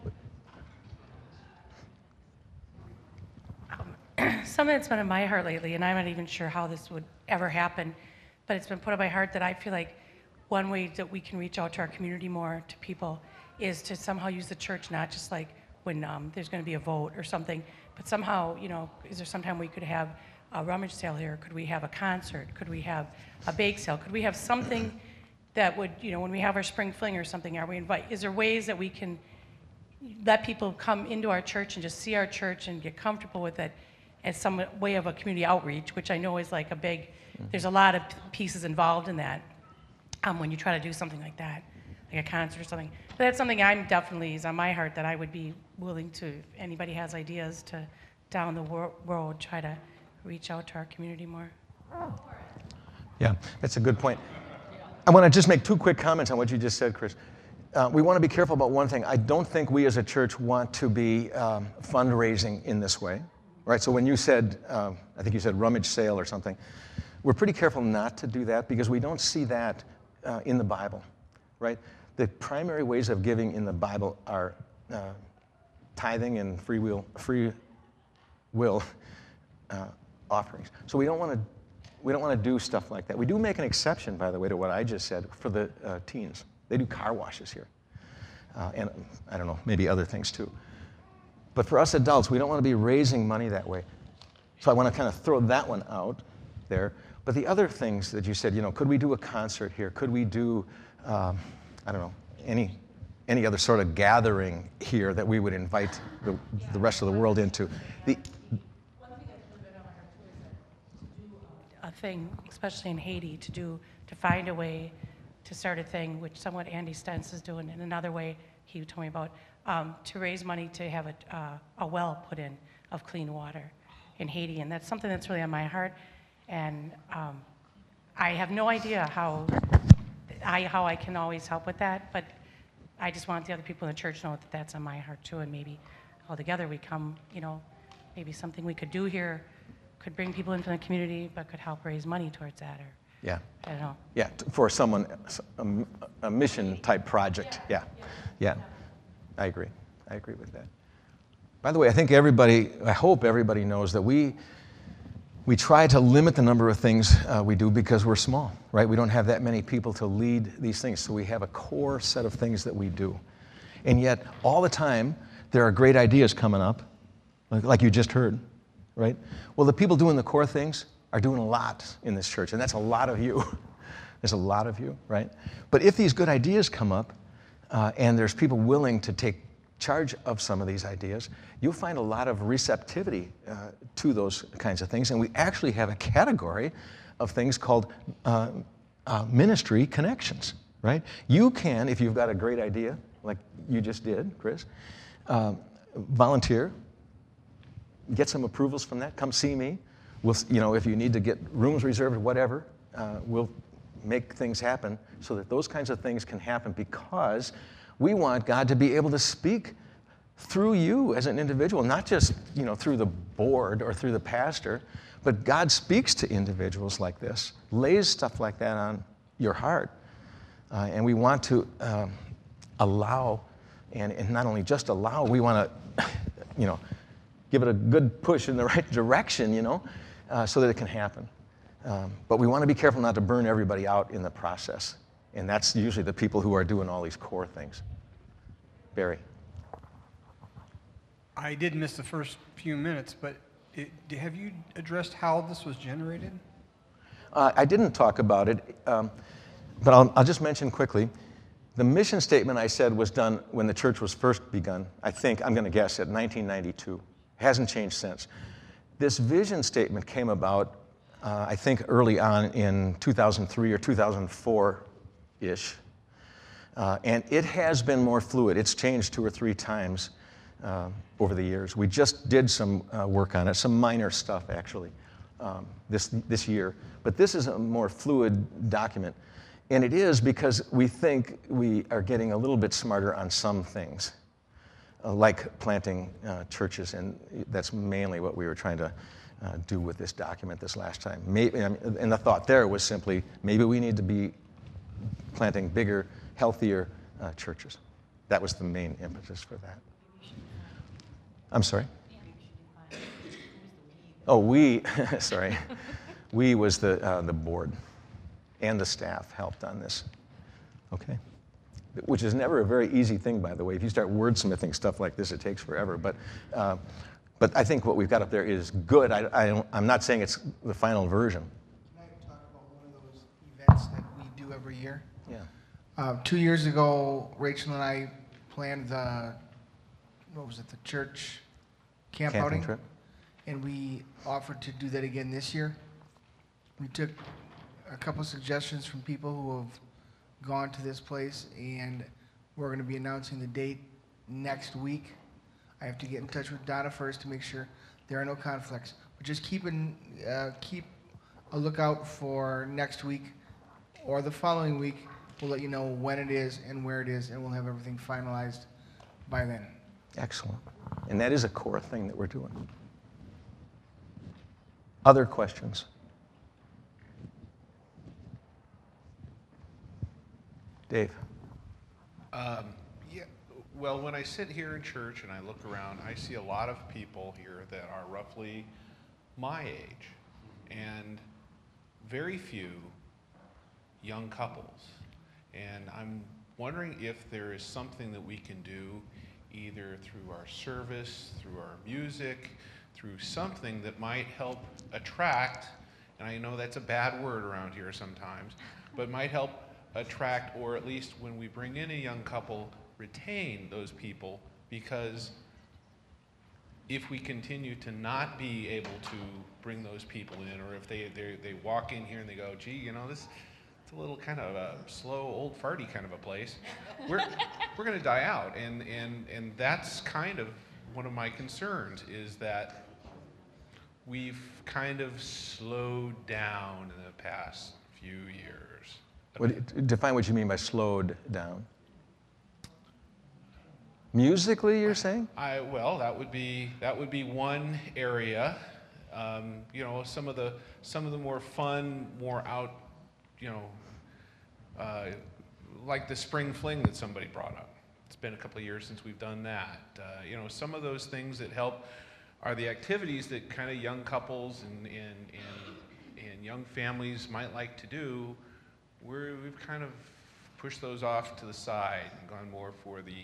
[SPEAKER 5] Um, something that's been in my heart lately, and I'm not even sure how this would ever happen, but it's been put in my heart that I feel like one way that we can reach out to our community more, to people, is to somehow use the church, not just like when um, there's going to be a vote or something, but somehow, you know, is there sometime we could have a rummage sale here? Could we have a concert? Could we have a bake sale? Could we have something that would, you know, when we have our spring fling or something, are we invite, is there ways that we can let people come into our church and just see our church and get comfortable with it as some way of a community outreach, which I know is like a big, mm-hmm. there's a lot of pieces involved in that um, when you try to do something like that, like a concert or something. But that's something I'm definitely is on my heart that I would be willing to, if anybody has ideas to down the wor- world, try to reach out to our community more.
[SPEAKER 1] Yeah, that's a good point. I want to just make two quick comments on what you just said, Chris. Uh, we want to be careful about one thing. I don't think we as a church want to be um, fundraising in this way, right? So when you said, um, I think you said rummage sale or something, we're pretty careful not to do that because we don't see that uh, in the Bible, right? The primary ways of giving in the Bible are uh, tithing and free will, free will uh, offerings. So we don't want to we don't want to do stuff like that. We do make an exception, by the way, to what I just said for the uh, teens. They do car washes here, uh, and I don't know, maybe other things too. But for us adults, we don't want to be raising money that way. So I want to kind of throw that one out there. But the other things that you said, you know, could we do a concert here? Could we do um, I don't know, any any other sort of gathering here that we would invite the, the rest of the world into. The,
[SPEAKER 5] a thing, especially in Haiti, to do to find a way to start a thing, which somewhat Andy Stentz is doing, and another way he told me about, um, to raise money to have a, uh, a well put in of clean water in Haiti, and that's something that's really on my heart, and um, I have no idea how I how I can always help with that, but I just want the other people in the church to know that that's on my heart too, and maybe all together we come, you know, maybe something we could do here could bring people in from the community, but could help raise money towards that, or
[SPEAKER 1] yeah.
[SPEAKER 5] I don't know.
[SPEAKER 1] Yeah, t- for someone, a, a mission type project. Yeah. yeah, yeah. I agree. I agree with that. By the way, I think everybody, I hope everybody knows that we we try to limit the number of things uh, we do because we're small, right? We don't have that many people to lead these things, so we have a core set of things that we do. And yet, all the time, there are great ideas coming up, like, like you just heard, right? Well, the people doing the core things are doing a lot in this church, and that's a lot of you. There's a lot of you, right? But if these good ideas come up, uh, and there's people willing to take charge of some of these ideas, you'll find a lot of receptivity uh, to those kinds of things. And we actually have a category of things called uh, uh, ministry connections, right? You can, if you've got a great idea, like you just did, Chris, uh, volunteer, get some approvals from that, come see me. We'll, you know, if you need to get rooms reserved, whatever, uh, we'll make things happen so that those kinds of things can happen, because we want God to be able to speak through you as an individual, not just, you know, through the board or through the pastor, but God speaks to individuals like this, lays stuff like that on your heart. Uh, and we want to um, allow, and, and not only just allow, we want to, you know, give it a good push in the right direction, you know, uh, so that it can happen. Um, but we want to be careful not to burn everybody out in the process. And that's usually the people who are doing all these core things. Barry.
[SPEAKER 6] I did miss the first few minutes, but it, have you addressed how this was generated?
[SPEAKER 1] Uh, I didn't talk about it, um, but I'll, I'll just mention quickly. The mission statement, I said, was done when the church was first begun. I think, I'm going to guess, at nineteen ninety-two. Hasn't changed since. This vision statement came about, uh, I think, early on in two thousand three or two thousand four-ish. Uh, and it has been more fluid. It's changed two or three times uh, over the years. We just did some uh, work on it, some minor stuff, actually, um, this, this year. But this is a more fluid document. And it is because we think we are getting a little bit smarter on some things, uh, like planting uh, churches, and that's mainly what we were trying to uh, do with this document this last time. Maybe, I mean, and the thought there was simply, maybe we need to be planting bigger, healthier uh, churches. That was the main impetus for that. I'm sorry? Oh, we, sorry. We was the, uh, the board. And the staff helped on this, okay? Which is never a very easy thing, by the way. If you start wordsmithing stuff like this, it takes forever. But, uh, but I think what we've got up there is good. I, I don't, I'm not saying it's the final version.
[SPEAKER 7] Can I talk about one of those events that we do every year?
[SPEAKER 1] Yeah.
[SPEAKER 7] Uh, two years ago, Rachel and I planned the, what was it, the church camp
[SPEAKER 1] Camping
[SPEAKER 7] outing?
[SPEAKER 1] trip.
[SPEAKER 7] And we offered to do that again this year. We took a couple suggestions from people who have gone to this place, and we're going to be announcing the date next week. I have to get in touch with Donna first to make sure there are no conflicts. But just keep, in, uh, keep a lookout for next week or the following week. We'll let you know when it is and where it is, and we'll have everything finalized by then.
[SPEAKER 1] Excellent. And that is a core thing that we're doing. Other questions? Dave.
[SPEAKER 2] Um, yeah, well, when I sit here in church and I look around, I see a lot of people here that are roughly my age, and very few young couples. And I'm wondering if there is something that we can do, either through our service, through our music, through something that might help attract, and I know that's a bad word around here sometimes, but might help attract, or at least when we bring in a young couple, retain those people, because if we continue to not be able to bring those people in, or if they, they, they walk in here and they go, gee, you know, this it's a little kind of a slow, old farty kind of a place, we're, we're going to die out. And, and, and that's kind of one of my concerns, is that we've kind of slowed down in the past few years.
[SPEAKER 1] What, define what you mean by slowed down. Musically, you're saying?
[SPEAKER 2] I, well, that would be that would be one area. Um, you know, some of the some of the more fun, more out, you know, uh, like the spring fling that somebody brought up. It's been a couple of years since we've done that. Uh, you know, some of those things that help are the activities that kind of young couples and and, and and young families might like to do. We're, we've kind of pushed those off to the side and gone more for the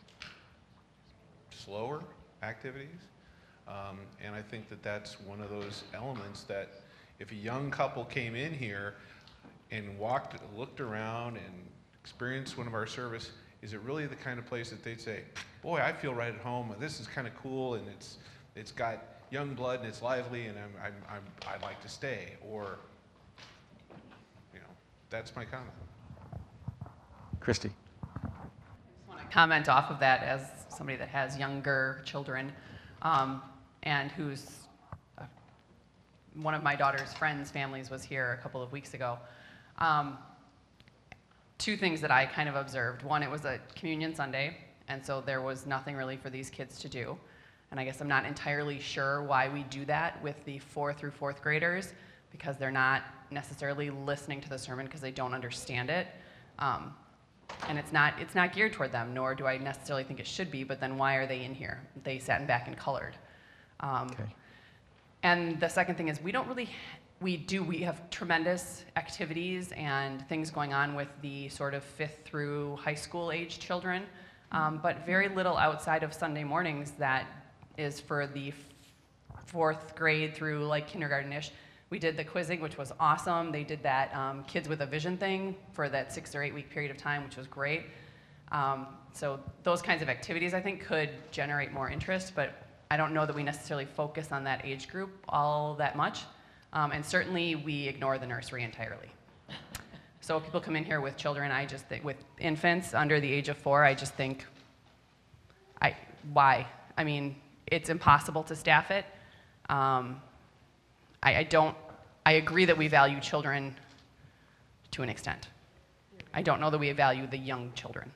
[SPEAKER 2] slower activities. Um, and I think that that's one of those elements that if a young couple came in here and walked, looked around and experienced one of our service, is it really the kind of place that they'd say, boy, I feel right at home, this is kind of cool, and it's it's got young blood and it's lively, and I'm, I'm, I'm, I'd like to stay, or, you know, that's my comment.
[SPEAKER 1] Christy.
[SPEAKER 8] Comment off of that as somebody that has younger children, um, and who's uh, one of my daughter's friends' families was here a couple of weeks ago. Um, two things that I kind of observed. One, it was a communion Sunday, and so there was nothing really for these kids to do. And I guess I'm not entirely sure why we do that with the fourth through fourth graders, because they're not necessarily listening to the sermon because they don't understand it. Um, And it's not, it's not geared toward them, nor do I necessarily think it should be, but then why are they in here? They sat in back and colored. Um,
[SPEAKER 1] Okay.
[SPEAKER 8] And the second thing is we don't really, we do, we have tremendous activities and things going on with the sort of fifth through high school age children, um, but very little outside of Sunday mornings that is for the f- fourth grade through like kindergarten-ish. We did the quizzing, which was awesome. They did that um, Kids with a Vision thing for that six or eight week period of time, which was great. Um, so those kinds of activities, I think, could generate more interest, but I don't know that we necessarily focus on that age group all that much. Um, and certainly we ignore the nursery entirely. So if people come in here with children, I just think, with infants under the age of four, I just think, I, why? I mean, it's impossible to staff it. Um, I, I don't, I agree that we value children to an extent. I don't know that we value the young children.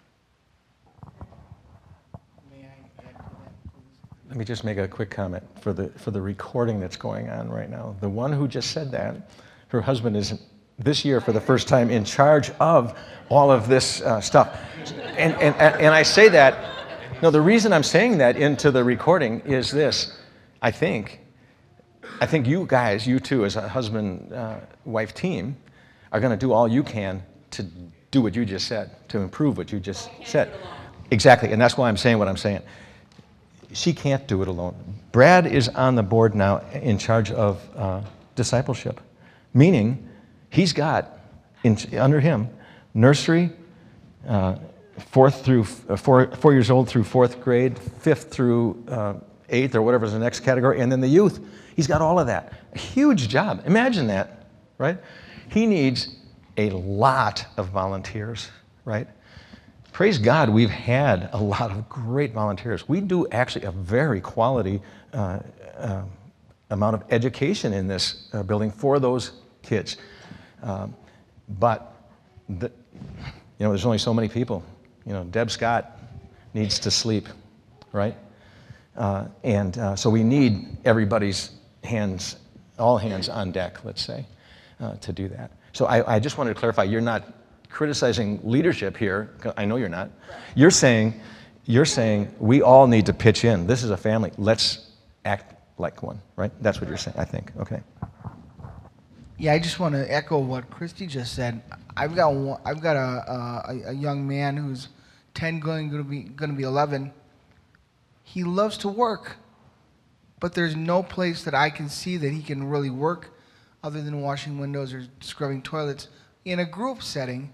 [SPEAKER 7] May I add to that, please?
[SPEAKER 1] Let me just make a quick comment for the, for the recording that's going on right now. The one who just said that, her husband is this year for the first time in charge of all of this uh, stuff. And, and, and I say that, no, the reason I'm saying that into the recording is this. I think, I think you guys, you two as a husband-wife uh, team, are going to do all you can to do what you just said, to improve what you just said. Exactly, and that's why I'm saying what I'm saying. She can't do it alone. Brad is on the board now in charge of uh, discipleship, meaning he's got, in, under him, nursery, uh, fourth through, uh, four, four years old through fourth grade, fifth through uh, eighth, or whatever is the next category, and then the youth. He's got all of that. A huge job. Imagine that, right? He needs a lot of volunteers, right? Praise God, we've had a lot of great volunteers. We do actually a very quality uh, uh, amount of education in this uh, building for those kids. Um, but, the, you know, there's only so many people. You know, Deb Scott needs to sleep, right? Uh, and uh, so we need everybody's hands, all hands on deck, let's say, uh, to do that. So I, I just wanted to clarify, you're not criticizing leadership here. I know you're not. You're saying, you're saying we all need to pitch in. This is a family. Let's act like one, right? That's what you're saying, I think. Okay.
[SPEAKER 7] Yeah, I just want to echo what Christy just said. I've got one, I've got a, a a young man who's ten, going to be going to be eleven. He loves to work, but there's no place that I can see that he can really work, other than washing windows or scrubbing toilets in a group setting.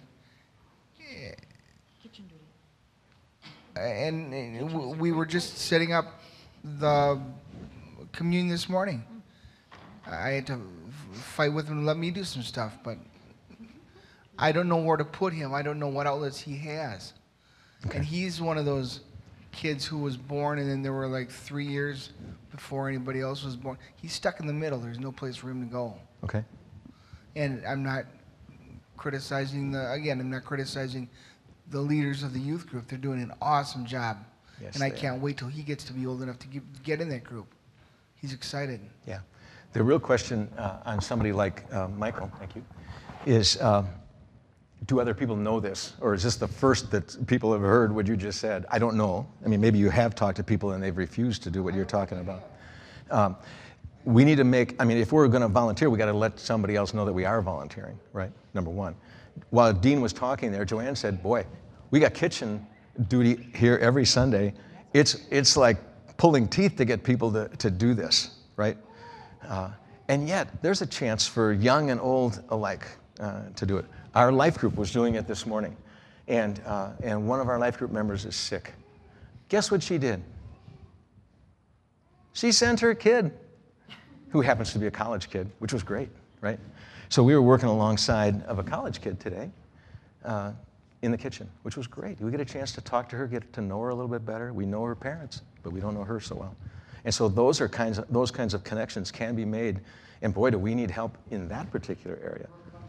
[SPEAKER 7] And, and we were just setting up the communion this morning. I had to fight with him to let me do some stuff, but I don't know where to put him. I don't know what outlets he has. Okay. And he's one of those kids who was born and then there were like three years before anybody else was born. He's stuck in the middle. There's no place for him to go.
[SPEAKER 1] Okay.
[SPEAKER 7] And I'm not criticizing the, again, I'm not criticizing the leaders of the youth group. They're doing an awesome job.
[SPEAKER 1] Yes,
[SPEAKER 7] and I
[SPEAKER 1] they
[SPEAKER 7] can't
[SPEAKER 1] are.
[SPEAKER 7] wait till he gets to be old enough to get, get in that group. He's excited.
[SPEAKER 1] Yeah. The real question uh, on somebody like uh, Michael, thank you, is um, do other people know this? Or is this the first that people have heard what you just said? I don't know. I mean, maybe you have talked to people and they've refused to do what you're talking about. Um, we need to make, I mean, if we're going to volunteer, we got to let somebody else know that we are volunteering, right? Number one. While Dean was talking there, Joanne said, boy, we got kitchen duty here every Sunday. It's, it's like pulling teeth to get people to, to do this, right? Uh, and yet, there's a chance for young and old alike uh, to do it. Our life group was doing it this morning, and, uh, and one of our life group members is sick. Guess what she did? She sent her kid, who happens to be a college kid, which was great, right? So we were working alongside of a college kid today uh, in the kitchen, which was great. We get a chance to talk to her, get to know her a little bit better. We know her parents, but we don't know her so well. And so those are kinds of, those kinds of connections can be made. And boy, do we need help in that particular area.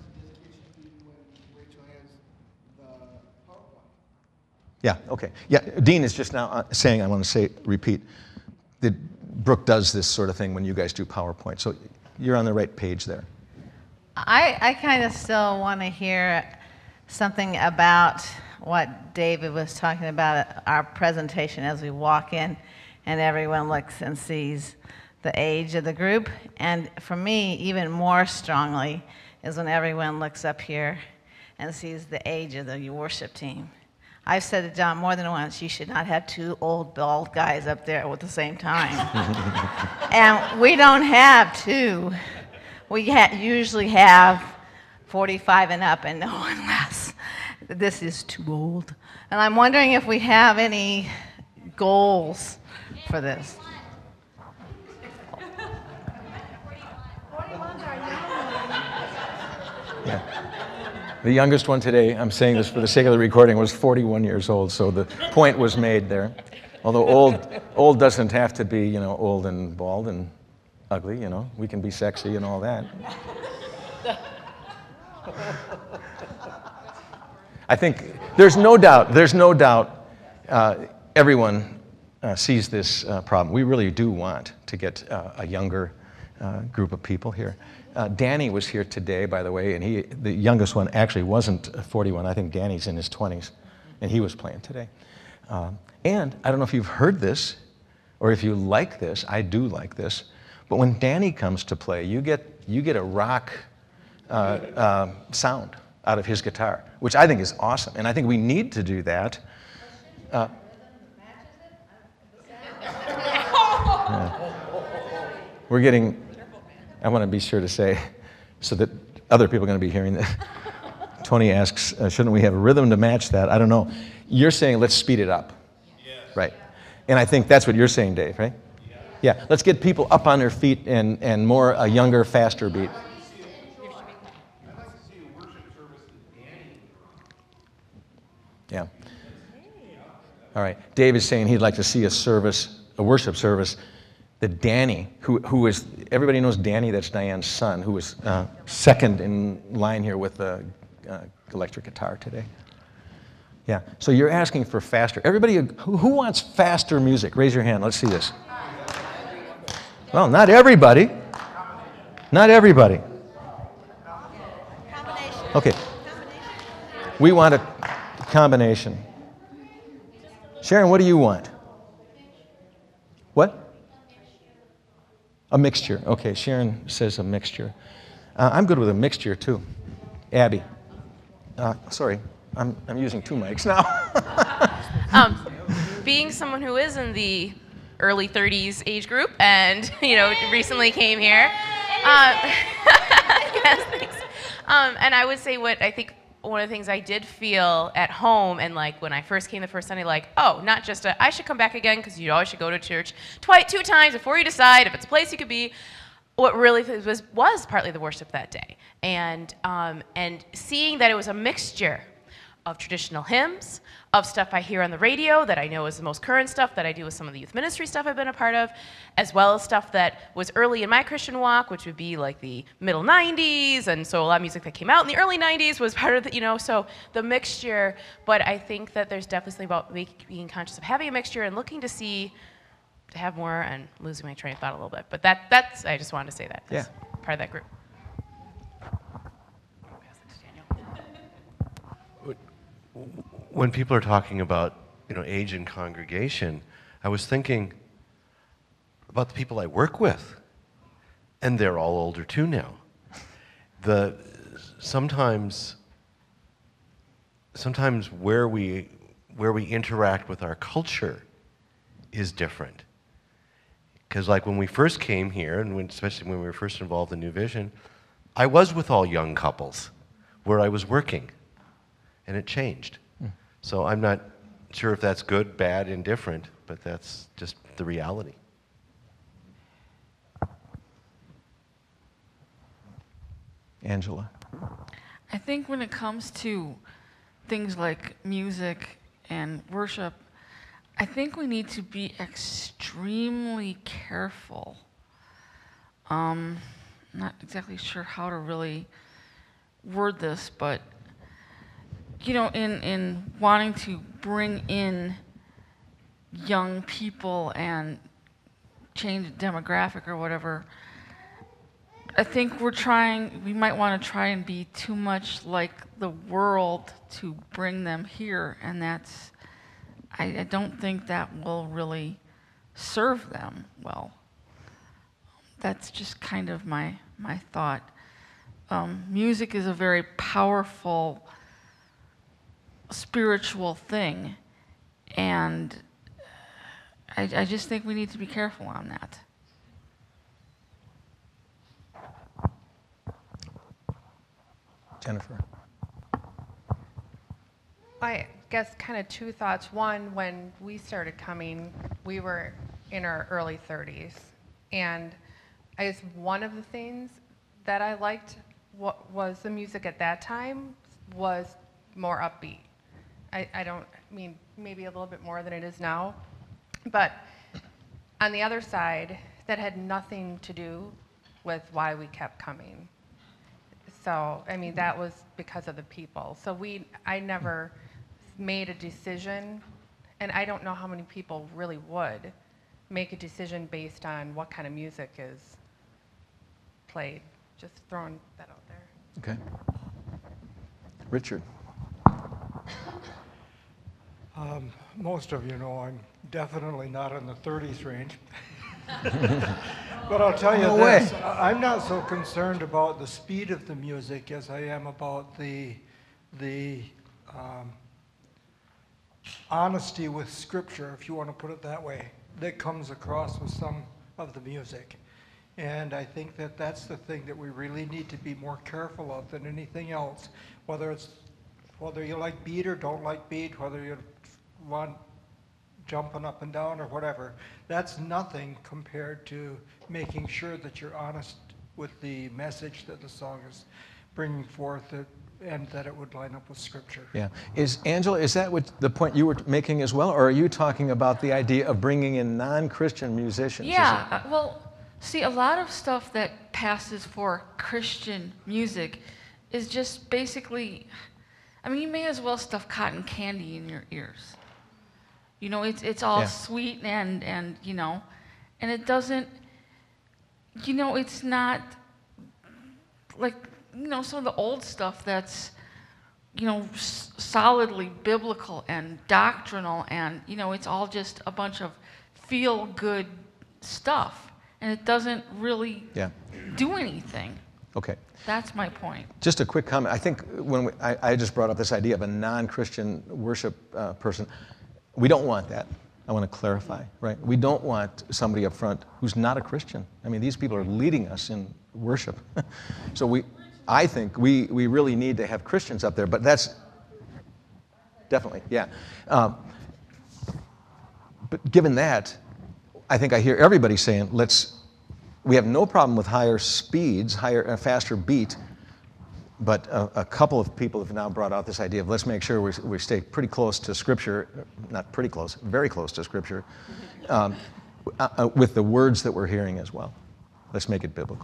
[SPEAKER 1] Yeah, okay. Yeah, Dean is just now saying, I want to say, repeat, that Brooke does this sort of thing when you guys do PowerPoint. So you're on the right page there.
[SPEAKER 4] I, I kind of still want to hear something about what David was talking about at our presentation as we walk in and everyone looks and sees the age of the group. And for me, even more strongly, is when everyone looks up here and sees the age of the worship team. I've said to John more than once, you should not have two old, bald guys up there at the same time. And we don't have two. we ha- usually have forty-five and up and no one less. This is too old. And I'm wondering if we have any goals for this.
[SPEAKER 1] Yeah. The youngest one today, I'm saying this for the sake of the recording, was forty-one years old, so the point was made there. Although old, old doesn't have to be, you know, old and bald and ugly, you know. We can be sexy and all that. I think there's no doubt, there's no doubt uh, everyone uh, sees this uh, problem. We really do want to get uh, a younger uh, group of people here. Uh, Danny was here today, by the way, and he, the youngest one actually wasn't forty-one. I think Danny's in his twenties, and he was playing today. Um, and I don't know if you've heard this, or if you like this. I do like this. But when Danny comes to play, you get, you get a rock uh, uh, sound out of his guitar, which I think is awesome. And I think we need to do that. Uh, yeah. We're getting... I want to be sure to say, so that other people are going to be hearing this. Tony asks, uh, shouldn't we have a rhythm to match that? I don't know. You're saying let's speed it up. Yes. Right. And I think that's what you're saying, Dave, right? Yes. Yeah. Let's get people up on their feet and, and more a younger, faster beat. Yeah. All right. Dave is saying he'd like to see a service, a worship service, that Danny, who, who is, everybody knows Danny, that's Diane's son, who was uh, second in line here with the uh, electric guitar today. Yeah, so you're asking for faster. Everybody, who, who wants faster music? Raise your hand, let's see this. Well, not everybody. Not everybody. Okay. We want a combination. Sharon, what do you want? What? A mixture. Okay, Sharon says a mixture. Uh, I'm good with a mixture, too. Abby. Uh, sorry, I'm, I'm using two mics now.
[SPEAKER 9] um, being someone who is in the early thirties age group and, you know, recently came here, um, yes, thanks. Um, and I would say what I think one of the things I did feel at home and like when I first came the first Sunday, like, oh, not just a, I should come back again because you always should go to church twice, two times before you decide if it's a place you could be. What really was was partly the worship that day, and um, and seeing that it was a mixture of traditional hymns, of stuff I hear on the radio that I know is the most current stuff that I do with some of the youth ministry stuff I've been a part of, as well as stuff that was early in my Christian walk, which would be like the middle nineties, and so a lot of music that came out in the early nineties was part of the, you know, so the mixture, but I think that there's definitely something about make, being conscious of having a mixture and looking to see, to have more, and losing my train of thought a little bit, but that that's, I just wanted to say that as
[SPEAKER 1] yeah.
[SPEAKER 9] part of that group.
[SPEAKER 10] When people are talking about, you know, age in congregation, I was thinking about the people I work with, and they're all older too now. The sometimes, sometimes where we where we interact with our culture is different. Because like when we first came here, and when, especially when we were first involved in New Vision, I was with all young couples where I was working, and it changed. So I'm not sure if that's good, bad, indifferent, but that's just the reality.
[SPEAKER 1] Angela.
[SPEAKER 11] I think when it comes to things like music and worship, I think we need to be extremely careful. Um, I'm not exactly sure how to really word this, but you know, in, in wanting to bring in young people and change the demographic or whatever, I think we're trying, we might want to try and be too much like the world to bring them here, and that's, I, I don't think that will really serve them well. That's just kind of my, my thought. Um, music is a very powerful spiritual thing, and I, I just think we need to be careful on that.
[SPEAKER 1] Jennifer.
[SPEAKER 12] I guess kind of two thoughts. One, when we started coming, we were in our early thirties. And I guess one of the things that I liked what was the music at that time was more upbeat. I, I don't I mean maybe a little bit more than it is now. But on the other side, that had nothing to do with why we kept coming. So, I mean, that was because of the people. So we, I never made a decision, and I don't know how many people really would make a decision based on what kind of music is played. Just throwing that out there.
[SPEAKER 1] Okay. Richard.
[SPEAKER 13] Um, most of you know I'm definitely not in the thirties range. But I'll tell you
[SPEAKER 1] No
[SPEAKER 13] this,
[SPEAKER 1] way.
[SPEAKER 13] I- I'm not so concerned about the speed of the music as I am about the, the um, honesty with Scripture, if you want to put it that way, that comes across with some of the music. And I think that that's the thing that we really need to be more careful of than anything else, whether it's whether you like beat or don't like beat, whether you want jumping up and down or whatever. That's nothing compared to making sure that you're honest with the message that the song is bringing forth, that, and that it would line up with Scripture.
[SPEAKER 1] Yeah. Is Angela, is that what the point you were making as well, or are you talking about the idea of bringing in non-Christian musicians? Is
[SPEAKER 11] Yeah,
[SPEAKER 1] it-
[SPEAKER 11] uh, well, see, a lot of stuff that passes for Christian music is just basically, I mean, you may as well stuff cotton candy in your ears. You know, it's it's all
[SPEAKER 1] Yeah.
[SPEAKER 11] sweet and, and, you know, and it doesn't, you know, it's not like, you know, some of the old stuff that's, you know, s- solidly biblical and doctrinal, and, you know, it's all just a bunch of feel-good stuff, and it doesn't really
[SPEAKER 1] Yeah.
[SPEAKER 11] do anything.
[SPEAKER 1] Okay.
[SPEAKER 11] That's my point.
[SPEAKER 1] Just a quick comment. I think when we, I, I just brought up this idea of a non-Christian worship uh, person. We don't want that. I want to clarify, right? We don't want somebody up front who's not a Christian. I mean, these people are leading us in worship. So we, I think we, we really need to have Christians up there, but that's definitely, yeah. Um, but given that, I think I hear everybody saying, let's, we have no problem with higher speeds, higher, uh, faster beat, but a, a couple of people have now brought out this idea of let's make sure we, we stay pretty close to Scripture, not pretty close, very close to Scripture, um, uh, uh, with the words that we're hearing as well. Let's make it biblical.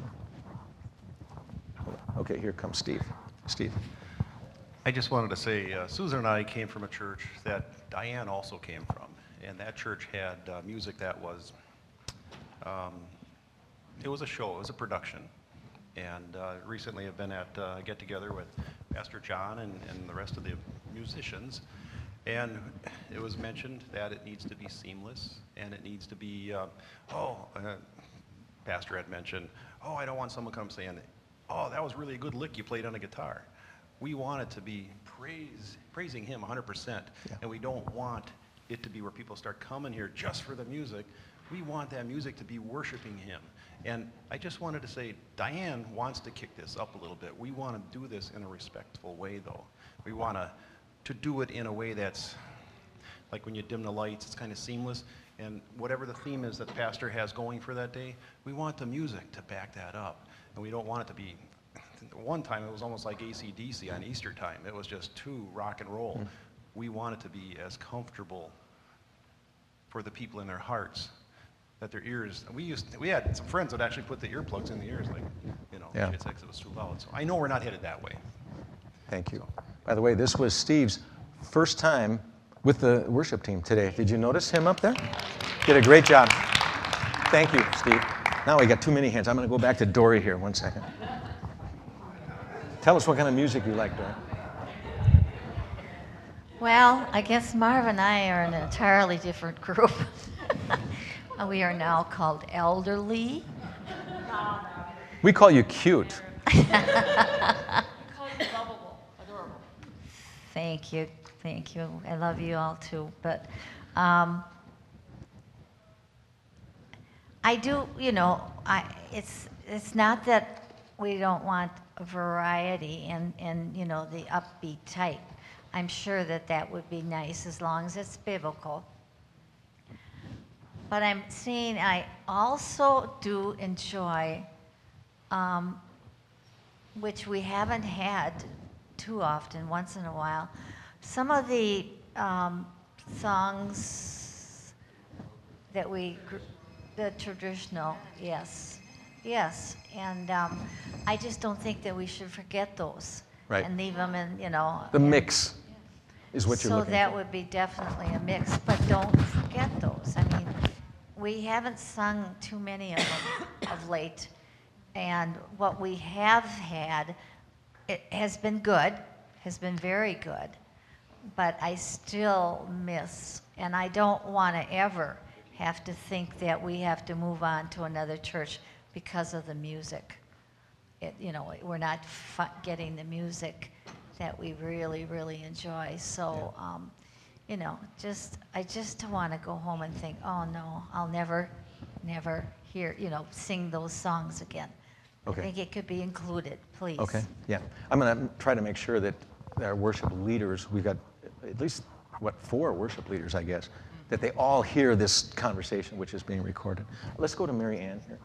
[SPEAKER 1] Okay, here comes Steve. Steve.
[SPEAKER 14] I just wanted to say, uh, Susan and I came from a church that Diane also came from, and that church had uh, music that was, um, it was a show, it was a production. And uh, recently I've been at uh, a get-together with Pastor John and, and the rest of the musicians, and it was mentioned that it needs to be seamless, and it needs to be, uh, oh, uh, Pastor had mentioned, oh, I don't want someone to come saying, oh, that was really a good lick you played on a guitar. We want it to be praise, praising him one hundred percent, yeah. And we don't want it to be where people start coming here just for the music. We want that music to be worshiping him. And I just wanted to say, Diane wants to kick this up a little bit. We want to do this in a respectful way, though. We want to, to do it in a way that's, like when you dim the lights, it's kind of seamless. And whatever the theme is that the pastor has going for that day, we want the music to back that up. And we don't want it to be, one time it was almost like A C D C on Easter time. It was just too rock and roll. Mm. We want it to be as comfortable for the people in their hearts, that their ears, we used, to, we had some friends that actually put the earplugs in the ears, like, you know,
[SPEAKER 1] yeah.
[SPEAKER 14] shit sex, it was too loud. So I know we're not headed that way.
[SPEAKER 1] Thank you. By the way, this was Steve's first time with the worship team today. Did you notice him up there? Did a great job. Thank you, Steve. Now we got too many hands. I'm going to go back to Dory here one second. Tell us what kind of music you like, Dory.
[SPEAKER 15] Well, I guess Marv and I are in an entirely different group. We are now called elderly.
[SPEAKER 1] We call you cute.
[SPEAKER 15] Thank you, thank you. I love you all too. But um, I do, you know, I, it's it's not that we don't want variety and, and, you know, the upbeat type. I'm sure that that would be nice as long as it's biblical. But I'm seeing I also do enjoy, um, which we haven't had too often, once in a while, some of the um, songs that we, gr- the traditional, yes, yes. And um, I just don't think that we should forget those.
[SPEAKER 1] Right.
[SPEAKER 15] And leave them in, you know.
[SPEAKER 1] The
[SPEAKER 15] in-
[SPEAKER 1] mix is what you're
[SPEAKER 15] So
[SPEAKER 1] looking
[SPEAKER 15] that
[SPEAKER 1] for.
[SPEAKER 15] would be definitely a mix, but don't forget those. I mean, we haven't sung too many of them of late. And what we have had, it has been good, has been very good, but I still miss, and I don't want to ever have to think that we have to move on to another church because of the music. It, you know, we're not fu- getting the music that we really, really enjoy. So, um, you know, just I just want to go home and think, oh no, I'll never, never hear, you know, sing those songs again.
[SPEAKER 1] Okay.
[SPEAKER 15] I think it could be included, please.
[SPEAKER 1] Okay, yeah. I'm going to try to make sure that our worship leaders, we've got at least, what, four worship leaders, I guess, that they all hear this conversation, which is being recorded. Let's go to Mary Ann here.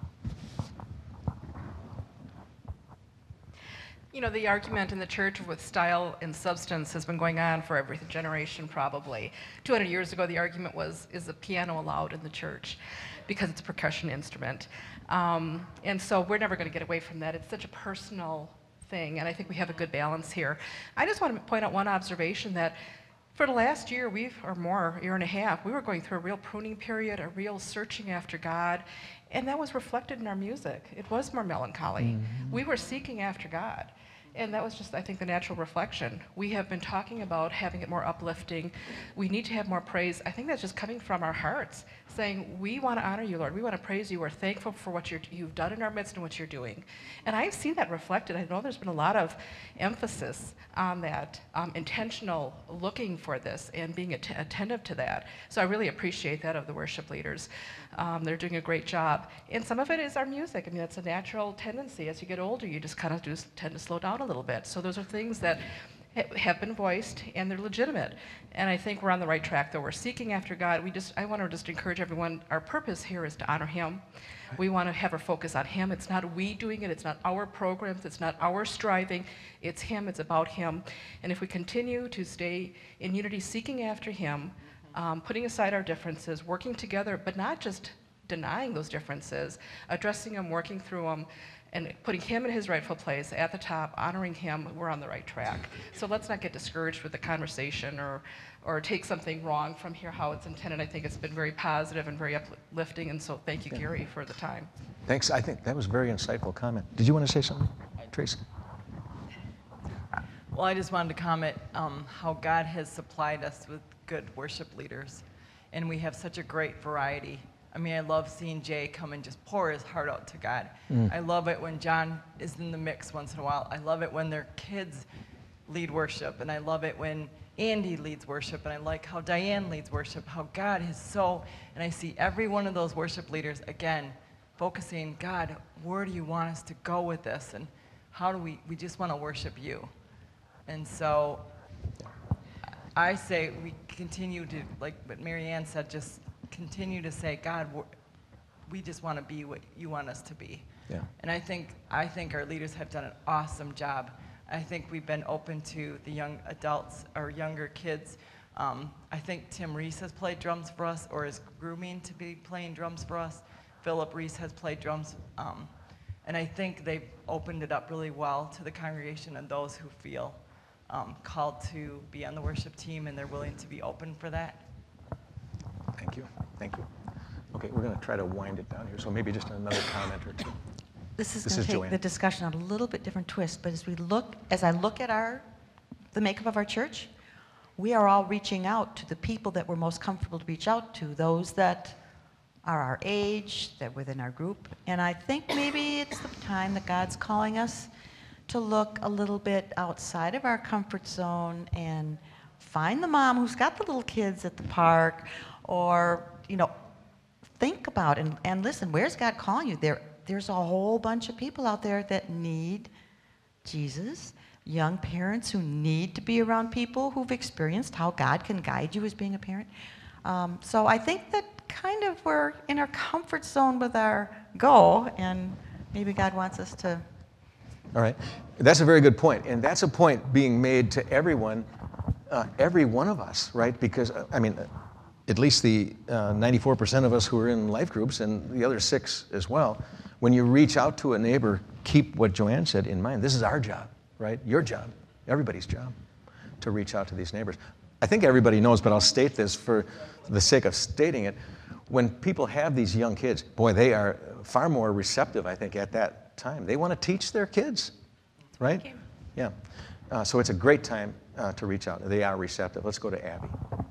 [SPEAKER 16] You know, the argument in the church with style and substance has been going on for every generation, probably. two hundred years ago, the argument was, is the piano allowed in the church? Because it's a percussion instrument. Um, and so we're never going to get away from that. It's such a personal thing, and I think we have a good balance here. I just want to point out one observation that for the last year, we've, or more, year and a half, we were going through a real pruning period, a real searching after God, and that was reflected in our music. It was more melancholy. Mm-hmm. We were seeking after God. And that was just, I think, the natural reflection. We have been talking about having it more uplifting. We need to have more praise. I think that's just coming from our hearts, saying, we want to honor you, Lord. We want to praise you. We're thankful for what you're, you've done in our midst and what you're doing. And I've seen that reflected. I know there's been a lot of emphasis on that, um, intentional looking for this and being att- attentive to that. So I really appreciate that of the worship leaders. Um, they're doing a great job. And some of it is our music. I mean, that's a natural tendency. As you get older, you just kind of do tend to slow down a little bit. So those are things that ha- have been voiced, and they're legitimate. And I think we're on the right track, though. We're seeking after God. We just, I want to just encourage everyone, our purpose here is to honor Him. We want to have our focus on Him. It's not we doing it. It's not our programs. It's not our striving. It's Him. It's about Him. And if we continue to stay in unity, seeking after Him, um, putting aside our differences, working together, but not just denying those differences, addressing them, working through them, and putting Him in His rightful place at the top, honoring Him, we're on the right track. So let's not get discouraged with the conversation or, or take something wrong from here how it's intended. I think it's been very positive and very uplifting, and so thank you,
[SPEAKER 1] Yeah.
[SPEAKER 16] Gary, for the time.
[SPEAKER 1] Thanks. I think that was a very insightful comment. Did you want to say something, Tracy?
[SPEAKER 17] Well, I just wanted to comment um, how God has supplied us with good worship leaders, and we have such a great variety. I mean, I love seeing Jay come and just pour his heart out to God.
[SPEAKER 1] Mm.
[SPEAKER 17] I love it when John is in the mix once in a while. I love it when their kids lead worship, and I love it when Andy leads worship, and I like how Diane leads worship, how God is so, and I see every one of those worship leaders, again, focusing, God, where do you want us to go with this, and how do we, we just want to worship you. And so I say we continue to, like what Mary Ann said, just continue to say, God, we just want to be what you want us to be.
[SPEAKER 1] Yeah.
[SPEAKER 17] And I think, I think our leaders have done an awesome job. I think we've been open to the young adults or younger kids. Um, I think Tim Reese has played drums for us, or is grooming to be playing drums for us. Philip Reese has played drums. Um, and I think they've opened it up really well to the congregation and those who feel um, called to be on the worship team, and they're willing to be open for that.
[SPEAKER 1] Thank you. Thank you. Okay, we're going to try to wind it down here, so maybe just another comment or two.
[SPEAKER 18] This is
[SPEAKER 1] This
[SPEAKER 18] going
[SPEAKER 1] is
[SPEAKER 18] to take
[SPEAKER 1] Joanne.
[SPEAKER 18] the discussion on a little bit different twist, but as we look, as I look at our, the makeup of our church, we are all reaching out to the people that we're most comfortable to reach out to, those that are our age, that within our group. And I think maybe it's the time that God's calling us to look a little bit outside of our comfort zone and find the mom who's got the little kids at the park, or, you know, think about and, and listen, where's God calling you? There, there's a whole bunch of people out there that need Jesus, young parents who need to be around people who've experienced how God can guide you as being a parent. Um, so I think that kind of we're in our comfort zone with our goal, and maybe God wants us to.
[SPEAKER 1] All right. That's a very good point. And that's a point being made to everyone, uh, every one of us, right? Because, uh, I mean, at least the uh, ninety-four percent of us who are in life groups and the other six as well, when you reach out to a neighbor, keep what Joanne said in mind. This is our job, right? Your job, everybody's job, to reach out to these neighbors. I think everybody knows, but I'll state this for the sake of stating it. When people have these young kids, boy, they are far more receptive, I think, at that time. They want to teach their kids, right? Yeah. Uh, so it's a great time uh, to reach out. They are receptive. Let's go to Abby.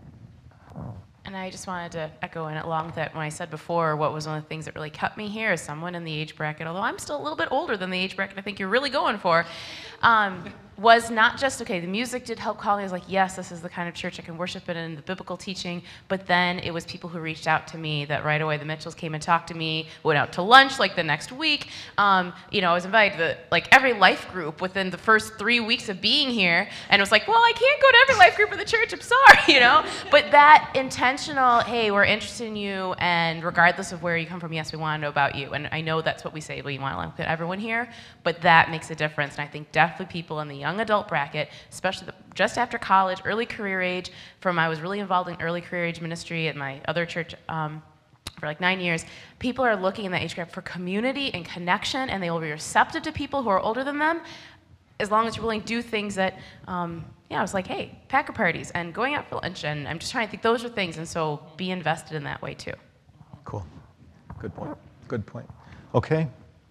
[SPEAKER 9] And I just wanted to echo in along with that when I said before, what was one of the things that really kept me here as someone in the age bracket, although I'm still a little bit older than the age bracket I think you're really going for, um, was not just, okay, the music did help call me. I was like, yes, this is the kind of church I can worship in, and the biblical teaching. But then it was people who reached out to me that right away, the Mitchells came and talked to me, went out to lunch like the next week. Um, you know, I was invited to like every life group within the first three weeks of being here. And it was like, well, I can't go to every life group in the church, I'm sorry, you know. But that intentional, hey, we're interested in you, and regardless of where you come from, yes, we want to know about you. And I know that's what we say, we want to look at everyone here, but that makes a difference. And I think definitely people in the young adult bracket, especially the, just after college, early career age, from I was really involved in early career age ministry at my other church um, for like nine years, people are looking in that age gap for community and connection, and they will be receptive to people who are older than them, as long as you're willing to do things that, um, yeah, I was like, hey, Packer parties and going out for lunch, and I'm just trying to think those are things, and so be invested in that way too.
[SPEAKER 1] Cool. Good point. Good point. Okay.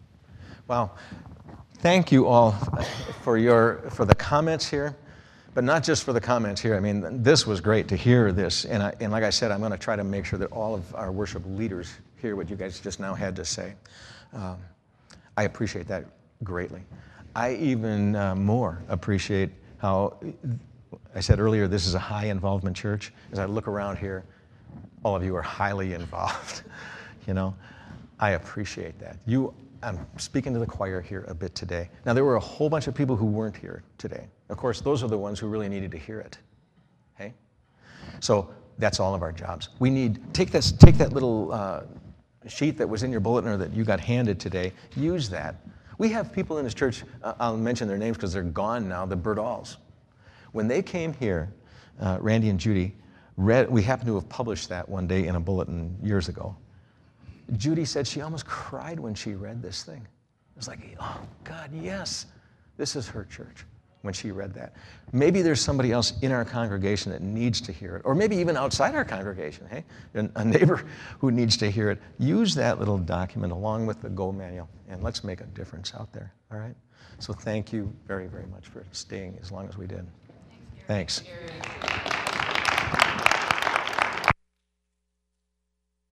[SPEAKER 1] Wow. Thank you all for your for the comments here, but not just for the comments here. I mean, this was great to hear this, and I, and like I said, I'm going to try to make sure that all of our worship leaders hear what you guys just now had to say. Um, I appreciate that greatly. I even uh, more appreciate how I said earlier, this is a high involvement church. As I look around here, all of you are highly involved. You know, I appreciate that. You. I'm speaking to the choir here a bit today. Now, there were a whole bunch of people who weren't here today. Of course, those are the ones who really needed to hear it. Okay? So that's all of our jobs. We need, take, this, take that little uh, sheet that was in your bulletin or that you got handed today, use that. We have people in this church, uh, I'll mention their names because they're gone now, the Berdals. When they came here, uh, Randy and Judy, read, we happened to have published that one day in a bulletin years ago. Judy said she almost cried when she read this thing. It was like, oh, God, yes, this is her church when she read that. Maybe there's somebody else in our congregation that needs to hear it, or maybe even outside our congregation, hey? A neighbor who needs to hear it. Use that little document along with the Go Manual, and let's make a difference out there, all right? So thank you very, very much for staying as long as we did. Thanks. Thanks.